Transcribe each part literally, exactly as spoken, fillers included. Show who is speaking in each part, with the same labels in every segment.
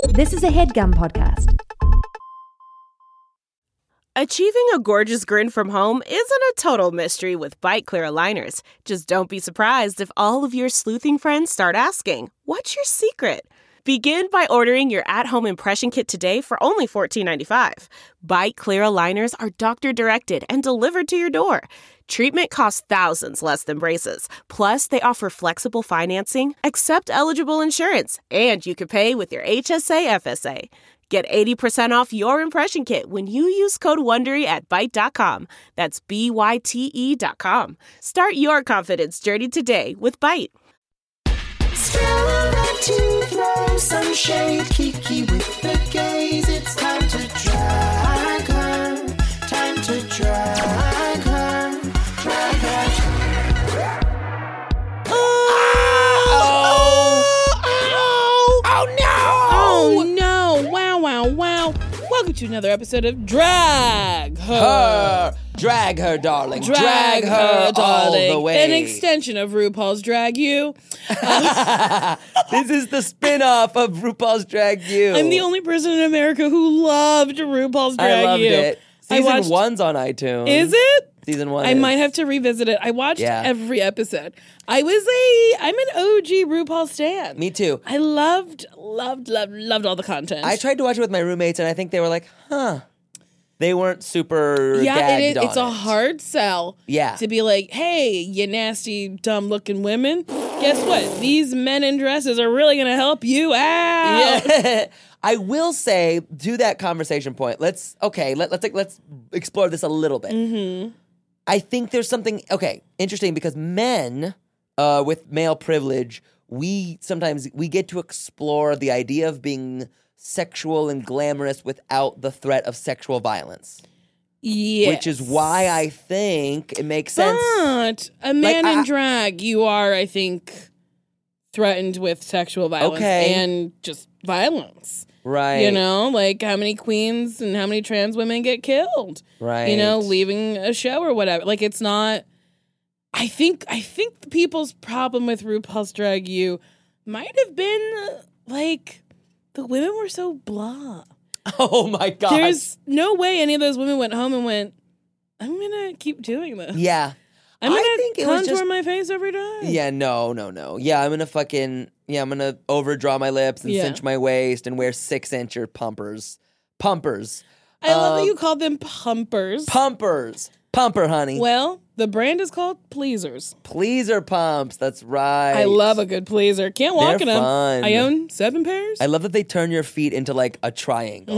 Speaker 1: This is a HeadGum podcast.
Speaker 2: Achieving a gorgeous grin from home isn't a total mystery with Byte Clear aligners. Just don't be surprised if all of your sleuthing friends start asking, "What's your secret?" Begin by ordering your at-home impression kit today for only fourteen ninety-five. Byte Clear aligners are doctor-directed and delivered to your door. Treatment costs thousands less than braces. Plus, they offer flexible financing, accept eligible insurance, and you can pay with your H S A F S A. Get eighty percent off your impression kit when you use code WONDERY at Byte dot com. That's B Y T E dot com. Start your confidence journey today with Byte.
Speaker 3: To throw some shade, Kiki with the gaze. It's time to drag her, time to drag her, drag her.
Speaker 4: Oh! Oh! Oh! Oh no!
Speaker 5: Oh no! Wow! Wow! Wow! Welcome to another episode of Drag Her.
Speaker 4: Her. Drag her, darling.
Speaker 5: Drag,
Speaker 4: Drag her,
Speaker 5: her, darling.
Speaker 4: all the way.
Speaker 5: An extension of RuPaul's Drag You.
Speaker 4: This is the spin-off of RuPaul's Drag You.
Speaker 5: I'm the only person in America who loved RuPaul's Drag
Speaker 4: I loved
Speaker 5: You.
Speaker 4: it.
Speaker 5: I
Speaker 4: Season
Speaker 5: watched,
Speaker 4: one's on iTunes.
Speaker 5: Is it?
Speaker 4: Season one
Speaker 5: I
Speaker 4: is.
Speaker 5: might have to revisit it. I watched
Speaker 4: Yeah.
Speaker 5: every episode. I was a, I'm an O G RuPaul stan.
Speaker 4: Me too.
Speaker 5: I loved, loved, loved, loved all the content.
Speaker 4: I tried to watch it with my roommates, and I think they were like, huh. They weren't super
Speaker 5: Yeah,
Speaker 4: gagged
Speaker 5: it is,
Speaker 4: on
Speaker 5: it's a
Speaker 4: it.
Speaker 5: hard sell.
Speaker 4: Yeah.
Speaker 5: To be like, hey, you nasty, dumb-looking women. Guess what? These men in dresses are really going to help you out.
Speaker 4: Yeah. I will say, to that conversation point, let's, okay, let, let's let's explore this a little bit.
Speaker 5: Mm-hmm.
Speaker 4: I think there's something, okay, interesting because men uh, with male privilege, we sometimes, we get to explore the idea of being sexual and glamorous without the threat of sexual violence.
Speaker 5: Yes.
Speaker 4: Which is why I think it makes sense.
Speaker 5: But a man
Speaker 4: Like,
Speaker 5: in
Speaker 4: I-
Speaker 5: drag, you are, I think, threatened with sexual violence
Speaker 4: Okay.
Speaker 5: and just violence.
Speaker 4: Right.
Speaker 5: You know, like how many queens and how many trans women get killed.
Speaker 4: Right.
Speaker 5: You know, leaving a show or whatever. Like it's not. I think. I think the people's problem with RuPaul's Drag You might have been uh, like the women were so blah.
Speaker 4: Oh my God.
Speaker 5: There's no way any of those women went home and went, "I'm gonna keep doing this.
Speaker 4: Yeah.
Speaker 5: I'm gonna
Speaker 4: I think it was
Speaker 5: contour
Speaker 4: just-
Speaker 5: my face every day."
Speaker 4: Yeah, no, no, no. Yeah, I'm gonna fucking yeah, I'm gonna overdraw my lips and
Speaker 5: Yeah.
Speaker 4: cinch my waist and wear six incher pumpers. Pumpers.
Speaker 5: I love that
Speaker 4: Um,
Speaker 5: you called them pumpers.
Speaker 4: Pumpers. Pumper, honey.
Speaker 5: Well, the brand is called Pleasers.
Speaker 4: Pleaser pumps. That's right.
Speaker 5: I love a good pleaser. Can't walk
Speaker 4: They're
Speaker 5: in them.
Speaker 4: fun.
Speaker 5: I own seven pairs.
Speaker 4: I love that they turn your feet into like a triangle.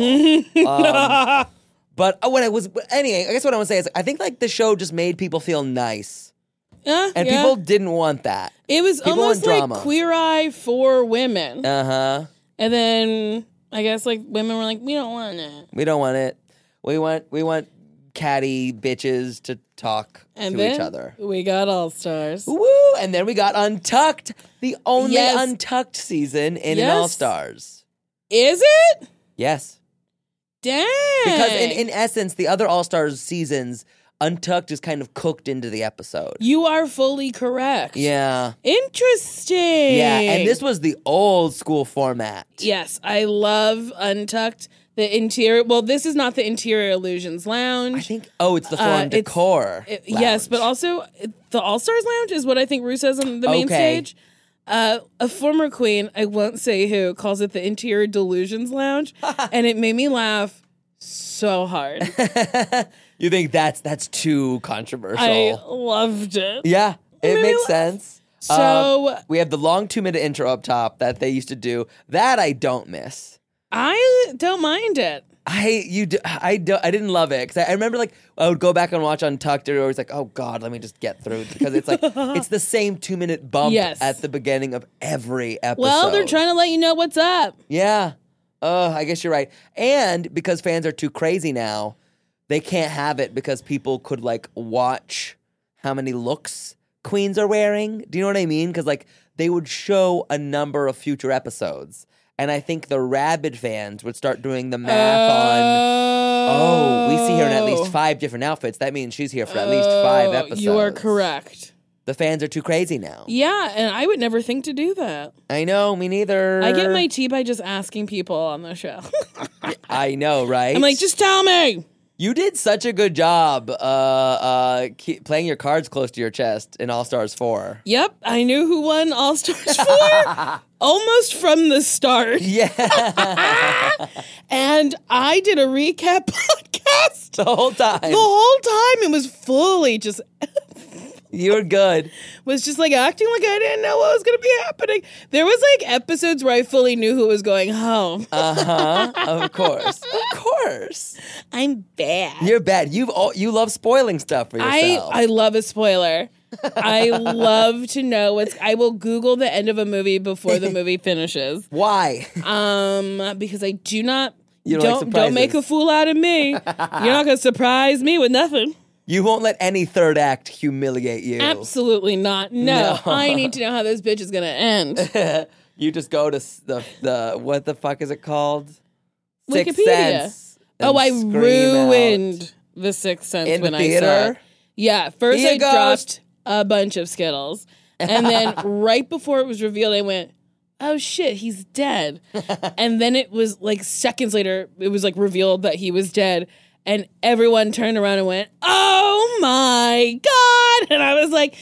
Speaker 4: um, but uh, what I was anyway, I guess what I want to say is I think like the show just made people feel nice.
Speaker 5: Uh,
Speaker 4: And
Speaker 5: yeah.
Speaker 4: people didn't want that.
Speaker 5: It was
Speaker 4: people
Speaker 5: almost
Speaker 4: want
Speaker 5: like
Speaker 4: drama.
Speaker 5: Queer Eye for women.
Speaker 4: Uh-huh.
Speaker 5: And then I guess like women were like, we don't want it.
Speaker 4: We don't want it. We want we want catty bitches to talk
Speaker 5: And
Speaker 4: to
Speaker 5: then
Speaker 4: each other.
Speaker 5: we got All Stars.
Speaker 4: Woo! And then we got Untucked, the only
Speaker 5: Yes.
Speaker 4: Untucked season in
Speaker 5: Yes.
Speaker 4: an All Stars.
Speaker 5: Is it?
Speaker 4: Yes.
Speaker 5: Dang.
Speaker 4: Because in, in essence, the other All Stars seasons, Untucked is kind of cooked into the episode.
Speaker 5: you are fully correct.
Speaker 4: Yeah.
Speaker 5: Interesting.
Speaker 4: Yeah. And this was the old school format.
Speaker 5: Yes, I love Untucked. The interior. Well, this is not the Interior Illusions Lounge.
Speaker 4: I think, oh, it's the Forum
Speaker 5: Uh, it's-
Speaker 4: Decor.
Speaker 5: It- yes, but
Speaker 4: lounge.
Speaker 5: also it- the All Stars Lounge is what I think Ru says on the main
Speaker 4: Okay.
Speaker 5: stage. Uh, a former queen, I won't say who, calls it the Interior Delusions Lounge, and it made me laugh so hard.
Speaker 4: You think that's that's too controversial?
Speaker 5: I loved it.
Speaker 4: Yeah, it
Speaker 5: Maybe
Speaker 4: makes
Speaker 5: laugh.
Speaker 4: sense.
Speaker 5: So-
Speaker 4: Um, we have the long two minute intro up top that they used to do. That I don't miss.
Speaker 5: I don't mind it.
Speaker 4: I you do, I do, I didn't love it because I, I remember like I would go back and watch Untucked and I was like, oh God, let me just get through it because it's like it's the same two minute bump
Speaker 5: Yes.
Speaker 4: at the beginning of every episode.
Speaker 5: Well, they're trying to let you know what's up.
Speaker 4: Yeah. Oh, I guess you're right. And because fans are too crazy now, they can't have it because people could like watch how many looks queens are wearing. Do you know what I mean? Because like they would show a number of future episodes. And I think the rabid fans would start doing the math on, oh, we see her in at least five different outfits. That means she's here for at least five
Speaker 5: Oh,
Speaker 4: episodes.
Speaker 5: You are correct.
Speaker 4: The fans are too crazy now.
Speaker 5: Yeah, and I would never think to do that.
Speaker 4: I know, me neither.
Speaker 5: I get my tea by just asking people on the show.
Speaker 4: I know, right?
Speaker 5: I'm like, just tell me.
Speaker 4: You did such a good job uh, uh, keep playing your cards close to your chest in All Stars four.
Speaker 5: Yep, I knew who won All Stars four almost from the start.
Speaker 4: Yeah.
Speaker 5: And I did a recap podcast.
Speaker 4: The whole time.
Speaker 5: The whole time it was fully just...
Speaker 4: You were good.
Speaker 5: was just like acting like I didn't know what was going to be happening. There was like episodes where I fully knew who was going home.
Speaker 4: Uh-huh. Of course. Of course.
Speaker 5: I'm bad.
Speaker 4: You're bad. You've all, you love spoiling stuff for yourself.
Speaker 5: I, I love a spoiler. I love to know what's... I will Google the end of a movie before the movie finishes.
Speaker 4: Why?
Speaker 5: Um, because I do not...
Speaker 4: You don't,
Speaker 5: don't,
Speaker 4: like surprises.
Speaker 5: don't make a fool out of me. You're not going to surprise me with nothing.
Speaker 4: You won't let any third act humiliate you.
Speaker 5: Absolutely not. No.
Speaker 4: No.
Speaker 5: I need to know how this bitch is going to end.
Speaker 4: You just go to s- the the what the fuck is it called? Sixth
Speaker 5: Wikipedia.
Speaker 4: Sense. and
Speaker 5: Oh, I
Speaker 4: scream
Speaker 5: ruined
Speaker 4: out.
Speaker 5: The Sixth Sense
Speaker 4: In
Speaker 5: when
Speaker 4: the
Speaker 5: I saw
Speaker 4: theater?
Speaker 5: it. Yeah, first
Speaker 4: Be a
Speaker 5: I
Speaker 4: ghost.
Speaker 5: dropped a bunch of Skittles. And then right before it was revealed, I went, oh shit, he's dead. And then it was like seconds later, it was like revealed that he was dead. And everyone turned around and went, oh my God. And I was like,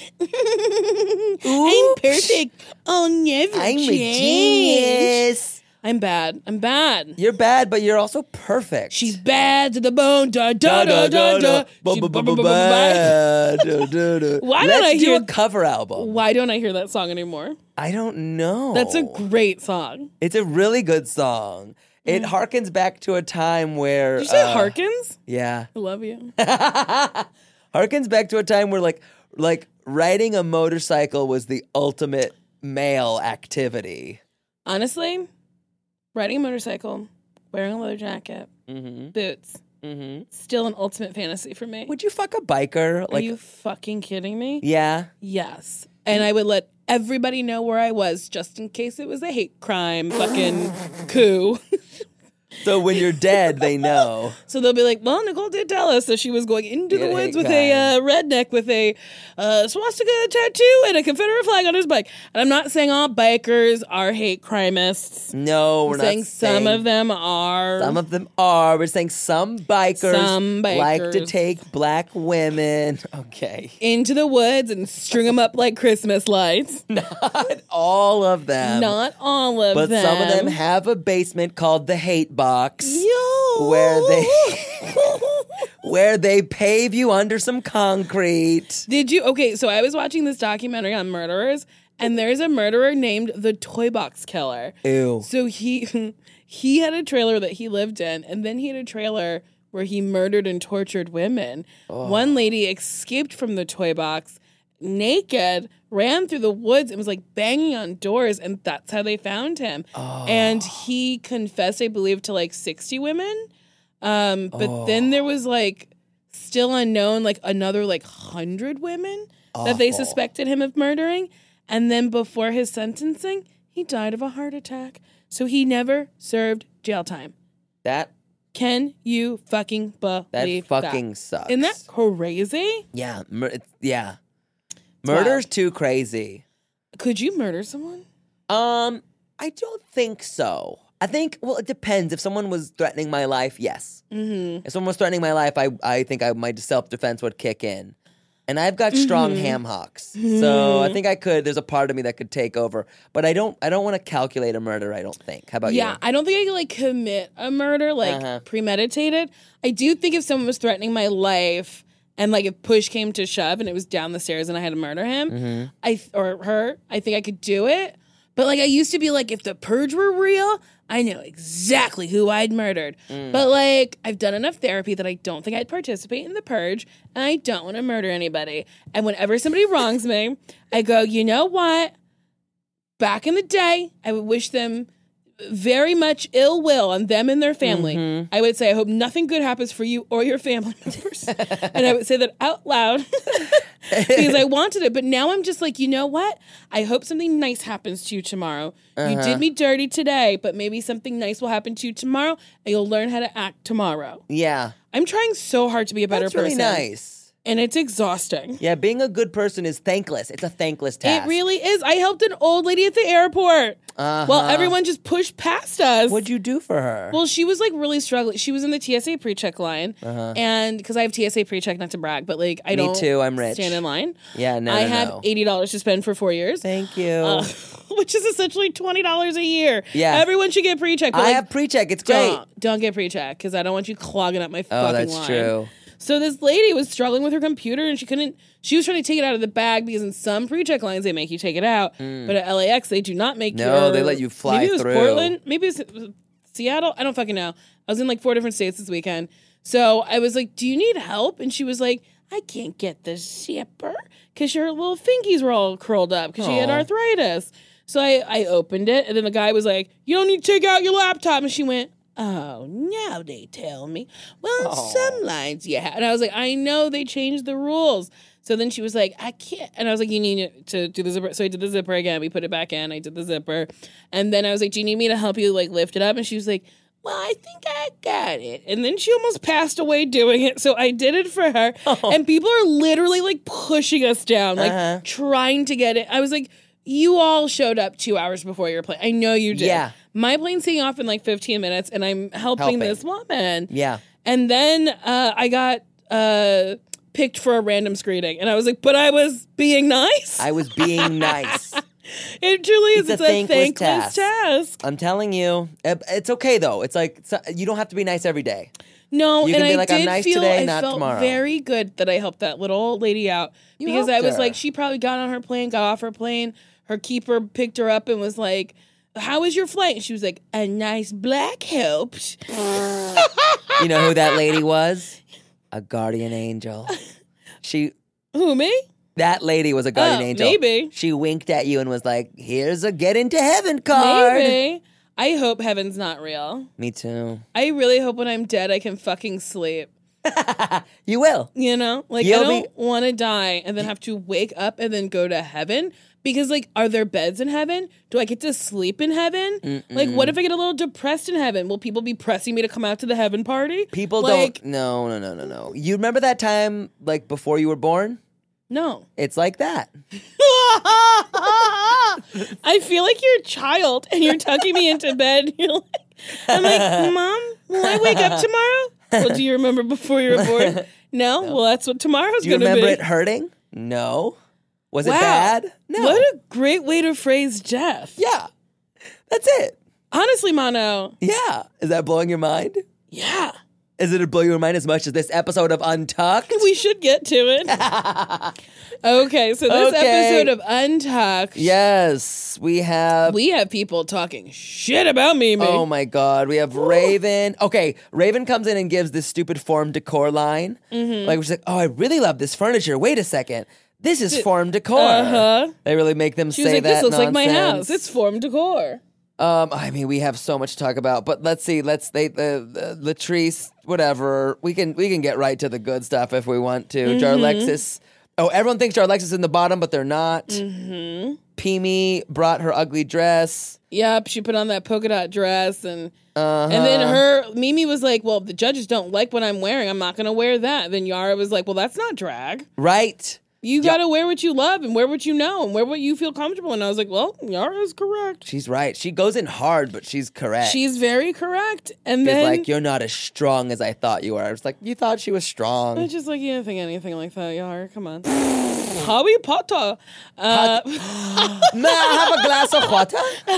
Speaker 5: I'm perfect. I'll never
Speaker 4: I'm
Speaker 5: change.
Speaker 4: a genius.
Speaker 5: I'm bad. I'm bad.
Speaker 4: You're bad, but you're also perfect.
Speaker 5: She's bad to the bone. Da da da da da. She- bu- bu- bu- bu- bu-
Speaker 4: Why
Speaker 5: Why don't
Speaker 4: Let's
Speaker 5: I
Speaker 4: do
Speaker 5: hear-
Speaker 4: a cover album?
Speaker 5: Why don't I hear that song anymore?
Speaker 4: I don't know.
Speaker 5: That's a great song.
Speaker 4: It's a really good song. It harkens back to a time where.
Speaker 5: Did you say
Speaker 4: uh,
Speaker 5: Harkins?
Speaker 4: Yeah.
Speaker 5: I love you.
Speaker 4: Harkens back to a time where like like riding a motorcycle was the ultimate male activity.
Speaker 5: Honestly, riding a motorcycle, wearing a leather jacket,
Speaker 4: Mm-hmm.
Speaker 5: boots,
Speaker 4: Mm-hmm.
Speaker 5: still an ultimate fantasy for me.
Speaker 4: Would you fuck a biker?
Speaker 5: Are
Speaker 4: Like,
Speaker 5: you fucking kidding me?
Speaker 4: yeah.
Speaker 5: Yes. And I would let everybody know where I was just in case it was a hate crime fucking coup.
Speaker 4: So when you're dead, they know.
Speaker 5: So they'll be like, well, Nicole did tell us that she was going into
Speaker 4: Yeah,
Speaker 5: the woods
Speaker 4: hate
Speaker 5: with a uh, redneck with a uh, swastika tattoo and a Confederate flag on his bike. And I'm not saying all bikers are hate crimists.
Speaker 4: No, we're
Speaker 5: I'm
Speaker 4: not
Speaker 5: saying some
Speaker 4: saying
Speaker 5: of them are.
Speaker 4: Some of them are. We're saying some bikers,
Speaker 5: Some
Speaker 4: like to
Speaker 5: bikers.
Speaker 4: take black women. Okay.
Speaker 5: into the woods and string them up like Christmas lights.
Speaker 4: Not all of them.
Speaker 5: Not all of
Speaker 4: but
Speaker 5: them.
Speaker 4: some of them have a basement called the Hate Box.
Speaker 5: Yo.
Speaker 4: Where they where they pave you under some concrete.
Speaker 5: Did you? Okay, so I was watching this documentary on murderers, and there's a murderer named the Toy Box Killer.
Speaker 4: Ew.
Speaker 5: So he he had a trailer that he lived in, and then he had a trailer where he murdered and tortured women. One lady escaped from the toy box naked, ran through the woods, and was like banging on doors, and that's how they found him. And he confessed, I believe, to like sixty women. Um, but then there was like still unknown, like another like hundred women that they
Speaker 4: Awful.
Speaker 5: suspected him of murdering. And then before his sentencing, he died of a heart attack. So he never served jail time.
Speaker 4: That
Speaker 5: Can you fucking
Speaker 4: that
Speaker 5: believe
Speaker 4: fucking
Speaker 5: that?
Speaker 4: sucks.
Speaker 5: Isn't that crazy?
Speaker 4: Yeah, mur- it's- yeah. Murder's
Speaker 5: wild.
Speaker 4: too crazy.
Speaker 5: Could you murder someone?
Speaker 4: Um, I don't think so. I think, well, it depends. If someone was threatening my life, yes.
Speaker 5: Mm-hmm.
Speaker 4: If someone was threatening my life, I, I think I, my self-defense would kick in. And I've got strong
Speaker 5: Mm-hmm.
Speaker 4: ham hocks. So I think I could, there's a part of me that could take over. But I don't I don't want to calculate a murder, I don't think. How about
Speaker 5: Yeah,
Speaker 4: you?
Speaker 5: I don't think I could like commit a murder, like
Speaker 4: Uh-huh.
Speaker 5: premeditated. I do think if someone was threatening my life and like if push came to shove and it was down the stairs and I had to murder him,
Speaker 4: Mm-hmm.
Speaker 5: I th- or her, I think I could do it. But like I used to be like, if the purge were real, I know exactly who I'd murdered.
Speaker 4: Mm.
Speaker 5: But like I've done enough therapy that I don't think I'd participate in the purge, and I don't want to murder anybody. And whenever somebody wrongs me, I go, you know what? Back in the day, I would wish them very much ill will on them and their family.
Speaker 4: Mm-hmm.
Speaker 5: I would say, I hope nothing good happens for you or your family members. And I would say that out loud because I wanted it. But now I'm just like, you know what? I hope something nice happens to you tomorrow. You
Speaker 4: Uh-huh.
Speaker 5: did me dirty today, but maybe something nice will happen to you tomorrow and you'll learn how to act tomorrow.
Speaker 4: Yeah.
Speaker 5: I'm trying so hard to be a better
Speaker 4: That's really
Speaker 5: person.
Speaker 4: nice.
Speaker 5: and it's exhausting.
Speaker 4: Yeah, being a good person is thankless. It's a thankless task.
Speaker 5: It really is. I helped an old lady at the airport.
Speaker 4: Uh-huh.
Speaker 5: Well, everyone just pushed past us.
Speaker 4: What'd you do for her?
Speaker 5: Well, she was like really struggling. She was in the T S A pre-check line, uh-huh. and because I have T S A pre-check, not to brag, but like I
Speaker 4: Me
Speaker 5: don't
Speaker 4: too, I'm rich.
Speaker 5: stand in line.
Speaker 4: Yeah, no,
Speaker 5: I
Speaker 4: no,
Speaker 5: had
Speaker 4: no.
Speaker 5: eighty dollars to spend for four years.
Speaker 4: Thank you.
Speaker 5: Uh, which is essentially twenty dollars a year.
Speaker 4: Yeah.
Speaker 5: Everyone should get pre-check. But
Speaker 4: I
Speaker 5: like,
Speaker 4: have pre-check. It's great.
Speaker 5: Don't, don't get pre-check because I don't want you clogging up my
Speaker 4: Oh,
Speaker 5: fucking
Speaker 4: that's
Speaker 5: line.
Speaker 4: true.
Speaker 5: So this lady was struggling with her computer and she couldn't, she was trying to take it out of the bag because in some pre-check lines they make you take it out. But at L A X they do not make you.
Speaker 4: No, they let you fly
Speaker 5: maybe it was
Speaker 4: through.
Speaker 5: Portland, maybe it was Seattle. I don't fucking know. I was in like four different states this weekend. So I was like, do you need help? And she was like, I can't get the zipper because her little fingies were all curled up because she had
Speaker 4: Aw.
Speaker 5: arthritis. So I, I opened it and then the guy was like, you don't need to take out your laptop. And she went, oh, now they tell me. Well,
Speaker 4: Aww.
Speaker 5: some lines, yeah. And I was like, I know they changed the rules. So then she was like, I can't. And I was like, you need to do the zipper. So I did the zipper again. We put it back in. I did the zipper. And then I was like, do you need me to help you like lift it up? And she was like, well, I think I got it. And then she almost passed away doing it. So I did it for her.
Speaker 4: Oh.
Speaker 5: And people are literally like pushing us down, like
Speaker 4: Uh-huh.
Speaker 5: trying to get it. I was like, you all showed up two hours before your plane. I know you did.
Speaker 4: Yeah.
Speaker 5: My plane's taking off in like fifteen minutes, and I'm helping,
Speaker 4: Helping.
Speaker 5: this woman.
Speaker 4: Yeah.
Speaker 5: And then uh, I got uh, picked for a random screening, and I was like, but I was being nice.
Speaker 4: I was being nice.
Speaker 5: It truly is.
Speaker 4: It's
Speaker 5: It's,
Speaker 4: a
Speaker 5: a,
Speaker 4: thankless
Speaker 5: thankless,
Speaker 4: task.
Speaker 5: task.
Speaker 4: I'm telling you, it- it's okay though. It's like it's, you don't have to be nice every day.
Speaker 5: No,
Speaker 4: You
Speaker 5: and
Speaker 4: can be
Speaker 5: I
Speaker 4: like, I'm
Speaker 5: did
Speaker 4: nice
Speaker 5: feel
Speaker 4: today,
Speaker 5: I
Speaker 4: not
Speaker 5: felt
Speaker 4: tomorrow.
Speaker 5: very good that I helped that little old lady out
Speaker 4: You
Speaker 5: because I
Speaker 4: helped
Speaker 5: was
Speaker 4: her.
Speaker 5: like, she probably got on her plane, got off her plane. Her keeper picked her up and was like, how was your flight? And she was like, a nice black helped.
Speaker 4: You know who that lady was? A guardian angel. She,
Speaker 5: Who, me?
Speaker 4: that lady was a guardian
Speaker 5: Oh,
Speaker 4: angel.
Speaker 5: maybe.
Speaker 4: She winked at you and was like, "Here's a get into heaven card."
Speaker 5: Maybe. I hope heaven's not real.
Speaker 4: Me too.
Speaker 5: I really hope when I'm dead I can fucking sleep.
Speaker 4: You will.
Speaker 5: You know? Like,
Speaker 4: You'll
Speaker 5: I don't
Speaker 4: be-
Speaker 5: want to die and then have to wake up and then go to heaven. Because, like, are there beds in heaven? Do I get to sleep in heaven?
Speaker 4: Mm-mm.
Speaker 5: Like, what if I get a little depressed in heaven? Will people be pressing me to come out to the heaven party?
Speaker 4: People
Speaker 5: like,
Speaker 4: don't. No, no, no, no, no. You remember that time, like before you were born?
Speaker 5: No.
Speaker 4: It's like that.
Speaker 5: I feel like you're a child and you're tucking me into bed. You're like, I'm like, Mom, will I wake up tomorrow? Well, do you remember before you were born? No? Well, that's what tomorrow's
Speaker 4: Do you
Speaker 5: going to be.
Speaker 4: remember it hurting? No. Was it
Speaker 5: Wow.
Speaker 4: bad? No.
Speaker 5: What a great way to phrase death.
Speaker 4: Yeah. That's it.
Speaker 5: Honestly, Mono.
Speaker 4: Yeah. Is that blowing your mind?
Speaker 5: Yeah.
Speaker 4: Is it blowing your mind as much as this episode of Untucked?
Speaker 5: We should get to it. Okay, so this
Speaker 4: Okay.
Speaker 5: episode of Untucked,
Speaker 4: Yes. We have.
Speaker 5: we have people talking shit about Mimi.
Speaker 4: Oh my God. We have Raven. Okay. Raven comes in and gives this stupid form decor line.
Speaker 5: Mm-hmm.
Speaker 4: Like, she's like, oh, I really love this furniture. Wait a second. This is form decor.
Speaker 5: Uh-huh.
Speaker 4: They really make them
Speaker 5: She
Speaker 4: say
Speaker 5: was like,
Speaker 4: that
Speaker 5: this looks like my
Speaker 4: nonsense.
Speaker 5: house. It's form decor.
Speaker 4: Um, I mean, we have so much to talk about, but let's see. Let's they the, the Latrice, whatever. We can we can get right to the good stuff if we want to.
Speaker 5: Mm-hmm.
Speaker 4: Jarlexis. Oh, everyone thinks Jarlexis is in the bottom, but they're not.
Speaker 5: Mm-hmm.
Speaker 4: Pimi brought her ugly dress.
Speaker 5: Yep, she put on that polka dot dress and
Speaker 4: Uh-huh.
Speaker 5: and then her Mimi was like, well, if the judges don't like what I'm wearing, I'm not going to wear that. Then Yara was like, well, that's not drag.
Speaker 4: Right.
Speaker 5: You
Speaker 4: Yeah.
Speaker 5: got to wear what you love and wear what you know and wear what you feel comfortable. And I was like, well, Yara's correct.
Speaker 4: She's right. She goes in hard, but she's correct.
Speaker 5: She's very correct. And
Speaker 4: She's
Speaker 5: then
Speaker 4: like, you're not as strong as I thought you were. I was like, you thought she was strong.
Speaker 5: I just like, you didn't think anything like that, Yara. Come on. Harry Potter. Uh,
Speaker 4: May I have a glass of water?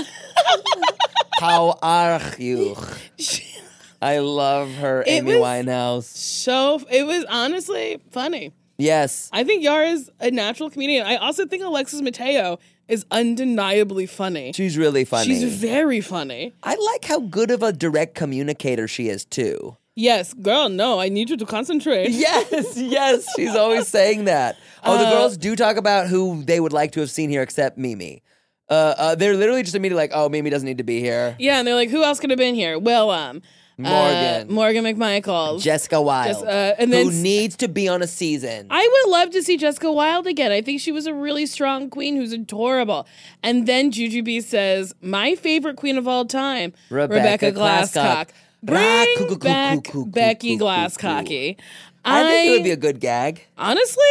Speaker 4: How are you? I love her,
Speaker 5: It
Speaker 4: Amy
Speaker 5: was-
Speaker 4: Winehouse.
Speaker 5: so it was honestly funny.
Speaker 4: Yes.
Speaker 5: I think Yara's a natural comedian. I also think Alexis Mateo is undeniably funny.
Speaker 4: She's really funny.
Speaker 5: She's very funny.
Speaker 4: I like how good of a direct communicator she is, too.
Speaker 5: Yes, girl, no, I need you to concentrate.
Speaker 4: Yes, yes. She's always saying that. Oh, the
Speaker 5: Uh,
Speaker 4: girls do talk about who they would like to have seen here except Mimi. Uh, uh, they're literally just immediately like, oh, Mimi doesn't need to be here.
Speaker 5: Yeah, and they're like, who else could have been here? Willem.
Speaker 4: Morgan.
Speaker 5: Uh, Morgan McMichaels.
Speaker 4: Jessica Wilde.
Speaker 5: Just, uh, and then
Speaker 4: who needs to be on a season.
Speaker 5: I would love to see Jessica Wilde again. I think she was a really strong queen who's adorable. And then Jujubee says, my favorite queen of all time,
Speaker 4: Rebecca
Speaker 5: Rebecca Glasscock.
Speaker 4: Glasscock.
Speaker 5: Bring
Speaker 4: Rah, coo, coo, coo,
Speaker 5: back
Speaker 4: coo, coo,
Speaker 5: Becky
Speaker 4: coo, coo,
Speaker 5: Glasscocky.
Speaker 4: I think it would be a good gag.
Speaker 5: Honestly,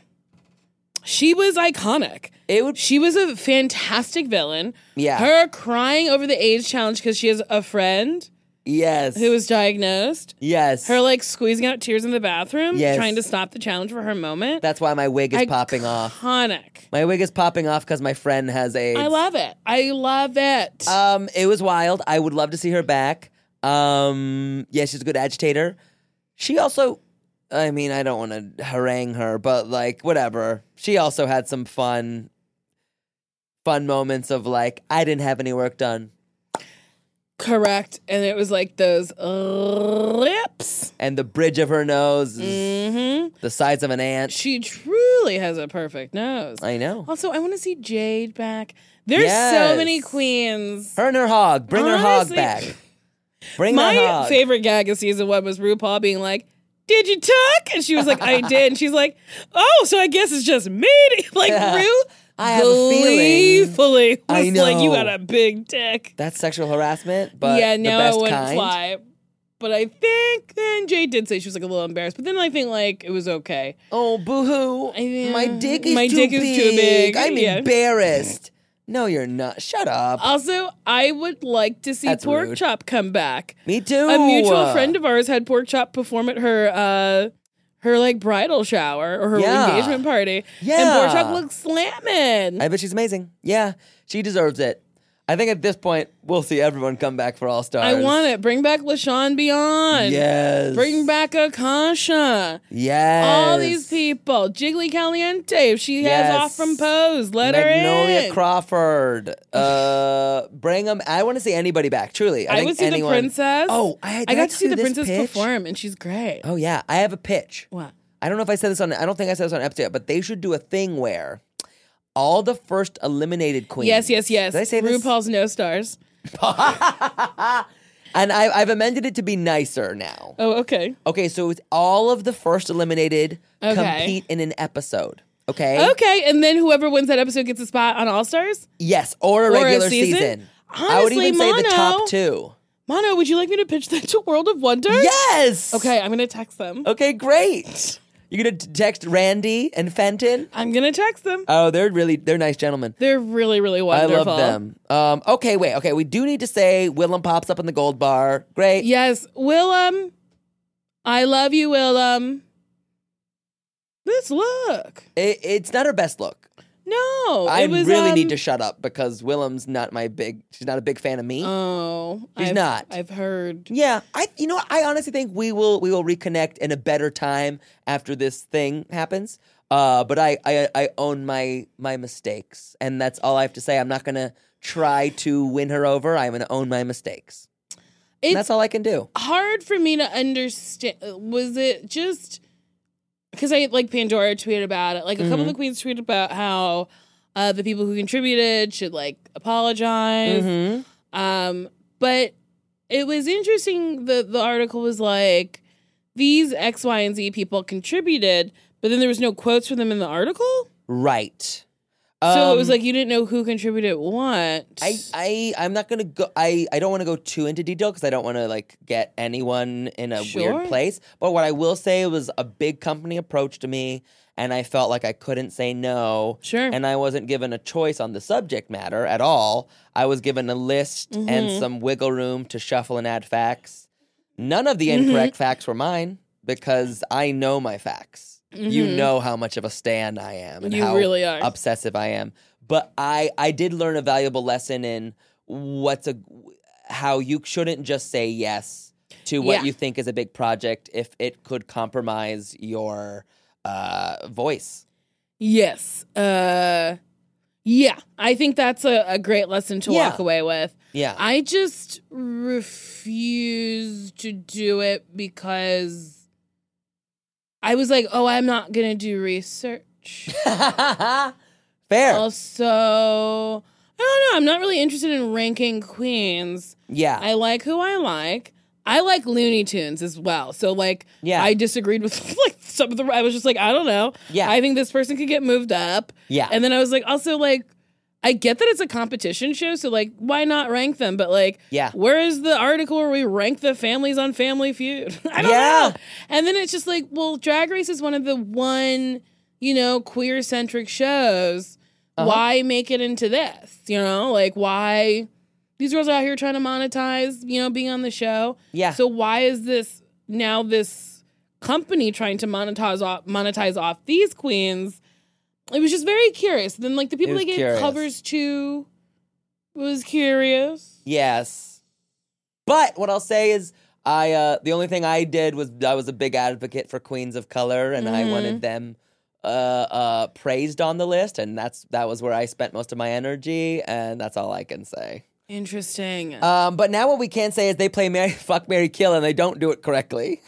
Speaker 5: she was iconic.
Speaker 4: It would.
Speaker 5: She was a fantastic villain.
Speaker 4: Yeah.
Speaker 5: Her crying over the AIDS challenge because she has a friend
Speaker 4: Yes.
Speaker 5: who was diagnosed.
Speaker 4: Yes.
Speaker 5: Her like squeezing out tears in the bathroom,
Speaker 4: Yes.
Speaker 5: trying to stop the challenge for her moment.
Speaker 4: That's why my wig is popping off.
Speaker 5: Iconic.
Speaker 4: My wig is popping off because my friend has AIDS.
Speaker 5: I love it. I love it.
Speaker 4: Um, it was wild. I would love to see her back. Um, yeah, she's a good agitator. She also, I mean, I don't want to harangue her, but like, whatever. She also had some fun, fun moments of like, I didn't have any work done.
Speaker 5: Correct. And it was like those lips.
Speaker 4: And the bridge of her nose is
Speaker 5: Mm-hmm.
Speaker 4: the size of an ant.
Speaker 5: She truly has a perfect nose.
Speaker 4: I know.
Speaker 5: Also, I want to see Jade back. There's
Speaker 4: Yes.
Speaker 5: so many queens.
Speaker 4: Her and her hog. Bring her hog
Speaker 5: Honestly,
Speaker 4: back. Bring
Speaker 5: My
Speaker 4: her hog.
Speaker 5: favorite gag of season one was RuPaul being like, did you tuck? And she was like, I did. And she's like, oh, so I guess it's just me. Like,
Speaker 4: Yeah.
Speaker 5: Ru
Speaker 4: I have a feeling.
Speaker 5: gleefully was
Speaker 4: I
Speaker 5: like, you
Speaker 4: know.
Speaker 5: got a big dick.
Speaker 4: That's sexual harassment, but
Speaker 5: yeah,
Speaker 4: the
Speaker 5: no,
Speaker 4: best
Speaker 5: it wouldn't
Speaker 4: kind.
Speaker 5: fly. But I think then Jade did say she was like a little embarrassed. But then I think like it was okay.
Speaker 4: Oh, boo-hoo.
Speaker 5: I-
Speaker 4: My dick is
Speaker 5: my
Speaker 4: too
Speaker 5: dick
Speaker 4: big.
Speaker 5: is too big.
Speaker 4: I'm
Speaker 5: Yeah.
Speaker 4: embarrassed. No, you're not. Shut up.
Speaker 5: Also, I would like to see
Speaker 4: That's
Speaker 5: Pork
Speaker 4: rude.
Speaker 5: Chop come back.
Speaker 4: Me too.
Speaker 5: A mutual friend of ours had Pork Chop perform at her uh her like bridal shower or her
Speaker 4: Yeah.
Speaker 5: engagement party.
Speaker 4: Yeah.
Speaker 5: And Pork Chop looks slamming.
Speaker 4: I bet she's amazing. Yeah, she deserves it. I think at this point, we'll see everyone come back for All Stars.
Speaker 5: I want it. Bring back LaShawn Beyond.
Speaker 4: Yes.
Speaker 5: Bring back Akasha.
Speaker 4: Yes.
Speaker 5: All these people. Jiggly Caliente. If she
Speaker 4: Yes.
Speaker 5: has off from Pose, let
Speaker 4: Magnolia
Speaker 5: her in.
Speaker 4: Crawford. Uh, bring them. I want to see anybody back. Truly, I,
Speaker 5: I
Speaker 4: think
Speaker 5: would see
Speaker 4: anyone.
Speaker 5: the princess.
Speaker 4: Oh, I,
Speaker 5: I
Speaker 4: did
Speaker 5: got to see
Speaker 4: do
Speaker 5: the
Speaker 4: this
Speaker 5: princess
Speaker 4: pitch?
Speaker 5: perform, and she's great.
Speaker 4: Oh yeah, I have a pitch.
Speaker 5: What?
Speaker 4: I don't know if I said this on. I don't think I said this on episode yet, but they should do a thing where all the first eliminated queens.
Speaker 5: Yes, yes, yes.
Speaker 4: Did I say this?
Speaker 5: RuPaul's No Stars.
Speaker 4: And I, I've amended it to be nicer now.
Speaker 5: Oh, okay.
Speaker 4: Okay, so it's all of the first eliminated
Speaker 5: Okay.
Speaker 4: compete in an episode. Okay.
Speaker 5: Okay, and then whoever wins that episode gets a spot on All Stars?
Speaker 4: Yes, or a
Speaker 5: Or a
Speaker 4: regular
Speaker 5: season?
Speaker 4: season. I would
Speaker 5: Honestly,
Speaker 4: even say the
Speaker 5: Mono-
Speaker 4: top two.
Speaker 5: Mono, would you like me to pitch that to World of Wonder?
Speaker 4: Yes.
Speaker 5: Okay, I'm going to text them.
Speaker 4: Okay, great. You're gonna t- text Randy and Fenton.
Speaker 5: I'm going to text them.
Speaker 4: Oh, they're really they're nice gentlemen.
Speaker 5: They're really, really
Speaker 4: I
Speaker 5: wonderful.
Speaker 4: love them. Um, okay, wait. Okay, we do need to say Willem pops up in the gold bar. Great.
Speaker 5: Yes, Willem. I love you, Willem. This look.
Speaker 4: It, it's not her best look.
Speaker 5: No,
Speaker 4: I
Speaker 5: it was,
Speaker 4: really
Speaker 5: um,
Speaker 4: need to shut up because Willem's not my big. She's not a big fan of me.
Speaker 5: Oh,
Speaker 4: She's
Speaker 5: I've,
Speaker 4: not.
Speaker 5: I've heard.
Speaker 4: Yeah, I. You know, what? I honestly think we will we will reconnect in a better time after this thing happens. Uh, but I, I I own my my mistakes, and that's all I have to say. I'm not gonna try to win her over. I'm gonna own my mistakes.
Speaker 5: It's
Speaker 4: And that's all I can do.
Speaker 5: hard for me to understand. Was it just because I like Pandora tweeted about it? Like a couple
Speaker 4: Mm-hmm.
Speaker 5: of the queens tweeted about how uh, the people who contributed should like apologize.
Speaker 4: Mm-hmm.
Speaker 5: Um, but it was interesting. The the article was like these X, Y, and Z people contributed, but then there was no quotes for them in the article.
Speaker 4: Right.
Speaker 5: So it was
Speaker 4: Um,
Speaker 5: like you didn't know who contributed what.
Speaker 4: I, I I'm not gonna go. I, I don't want to go too into detail because I don't want to like get anyone in a
Speaker 5: Sure.
Speaker 4: weird place. But what I will say was a big company approached me, and I felt like I couldn't say no.
Speaker 5: Sure.
Speaker 4: And I wasn't given a choice on the subject matter at all. I was given a list
Speaker 5: Mm-hmm.
Speaker 4: and some wiggle room to shuffle and add facts. None of the
Speaker 5: Mm-hmm.
Speaker 4: incorrect facts were mine because I know my facts. You know how much of a stan I am and
Speaker 5: Mm-hmm. You
Speaker 4: how
Speaker 5: really are.
Speaker 4: obsessive I am. But I I did learn a valuable lesson in what's a how you shouldn't just say yes to what
Speaker 5: Yeah.
Speaker 4: you think is a big project if it could compromise your uh, voice.
Speaker 5: Yes. Uh, yeah. I think that's a, a great lesson to
Speaker 4: Yeah.
Speaker 5: walk away with.
Speaker 4: Yeah.
Speaker 5: I just refuse to do it because I was like, oh, I'm not going to do research.
Speaker 4: Fair.
Speaker 5: Also, I don't know. I'm not really interested in ranking queens.
Speaker 4: Yeah.
Speaker 5: I like who I like. I like Looney Tunes as well. So, like,
Speaker 4: Yeah.
Speaker 5: I disagreed with, like, some of the... I was just like, I don't know.
Speaker 4: Yeah.
Speaker 5: I think this person could get moved up.
Speaker 4: Yeah.
Speaker 5: And then I was like, also, like, I get that it's a competition show, so, like, why not rank them? But, like,
Speaker 4: Yeah.
Speaker 5: where is the article where we rank the families on Family Feud? I don't
Speaker 4: Yeah.
Speaker 5: know. And then it's just like, well, Drag Race is one of the one, you know, queer-centric shows.
Speaker 4: Uh-huh.
Speaker 5: Why make it into this? You know, like, why... These girls are out here trying to monetize, you know, being on the show.
Speaker 4: Yeah.
Speaker 5: So why is this now this company trying to monetize off, monetize off these queens? It was just very curious. Then, like, the people
Speaker 4: It was
Speaker 5: that gave
Speaker 4: curious.
Speaker 5: covers to was curious.
Speaker 4: Yes. But what I'll say is I uh the only thing I did was I was a big advocate for queens of color, and I wanted them uh uh praised on the list, and that's that was where I spent most of my energy, and that's all I can say.
Speaker 5: Interesting.
Speaker 4: Um, but now what we can say is they play Mary, fuck, Mary, kill, and they don't do it correctly,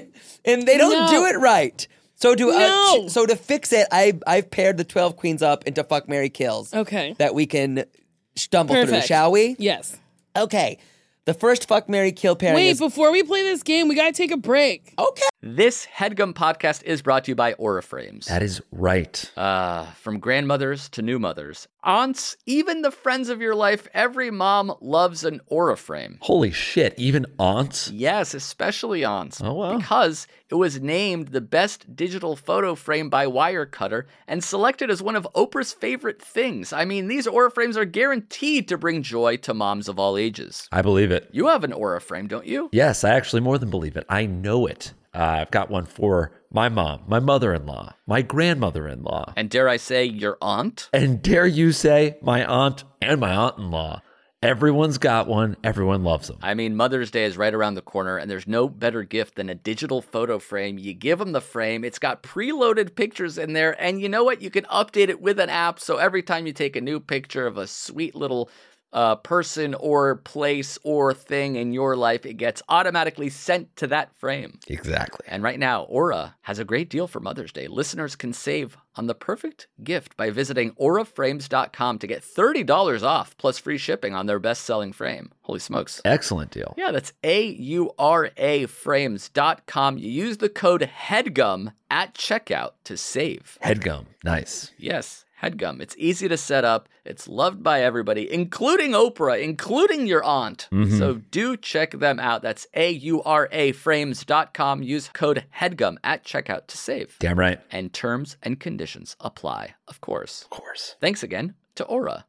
Speaker 4: and they don't
Speaker 5: No.
Speaker 4: do it right. So to uh,
Speaker 5: No.
Speaker 4: ch- so to fix it, I I've paired the twelve queens up into fuck, Mary, kills.
Speaker 5: Okay.
Speaker 4: That we can stumble through,
Speaker 5: Perfect.
Speaker 4: shall we?
Speaker 5: Yes.
Speaker 4: Okay. The first fuck, Mary, kill pairing
Speaker 5: Wait,
Speaker 4: is
Speaker 5: before we play this game, we gotta take a break.
Speaker 4: okay.
Speaker 6: This HeadGum podcast is brought to you by Aura Frames.
Speaker 7: That is right.
Speaker 6: Uh, from grandmothers to new mothers, aunts, even the friends of your life, every mom loves an Aura frame.
Speaker 7: Holy shit, even aunts?
Speaker 6: Yes, especially aunts.
Speaker 7: Oh, wow.
Speaker 6: Because it was named the best digital photo frame by Wirecutter and selected as one of Oprah's favorite things. I mean, these Aura frames are guaranteed to bring joy to moms of all ages.
Speaker 7: I believe it.
Speaker 6: You have an Aura frame, don't you?
Speaker 7: Yes, I actually more than believe it. I know it. Uh, I've got one for my mom, my mother-in-law, my grandmother-in-law,
Speaker 6: And dare I say, your aunt?
Speaker 7: and dare you say my aunt and my aunt-in-law. Everyone's got one. Everyone loves them.
Speaker 6: I mean, Mother's Day is right around the corner, and there's no better gift than a digital photo frame. You give them the frame, it's got preloaded pictures in there, and you know what? You can update it with an app, so every time you take a new picture of a sweet little uh, person or place or thing in your life, it gets automatically sent to that frame.
Speaker 7: Exactly.
Speaker 6: And right now, Aura has a great deal for Mother's Day. Listeners can save on the perfect gift by visiting aura frames dot com to get thirty dollars off plus free shipping on their best-selling frame. Holy smokes.
Speaker 7: Excellent deal.
Speaker 6: Yeah, that's A U R A frames dot com. You use the code HEADGUM at checkout to save.
Speaker 7: Headgum. Nice.
Speaker 6: Yes, HEADGUM. It's easy to set up. It's loved by everybody, including Oprah, including your aunt.
Speaker 7: Mhm.
Speaker 6: So do check them out. That's A U R A frames dot com. Use code HEADGUM at checkout to save.
Speaker 7: Damn right.
Speaker 6: And terms and conditions apply, of course.
Speaker 7: Of course.
Speaker 6: Thanks again to Aura.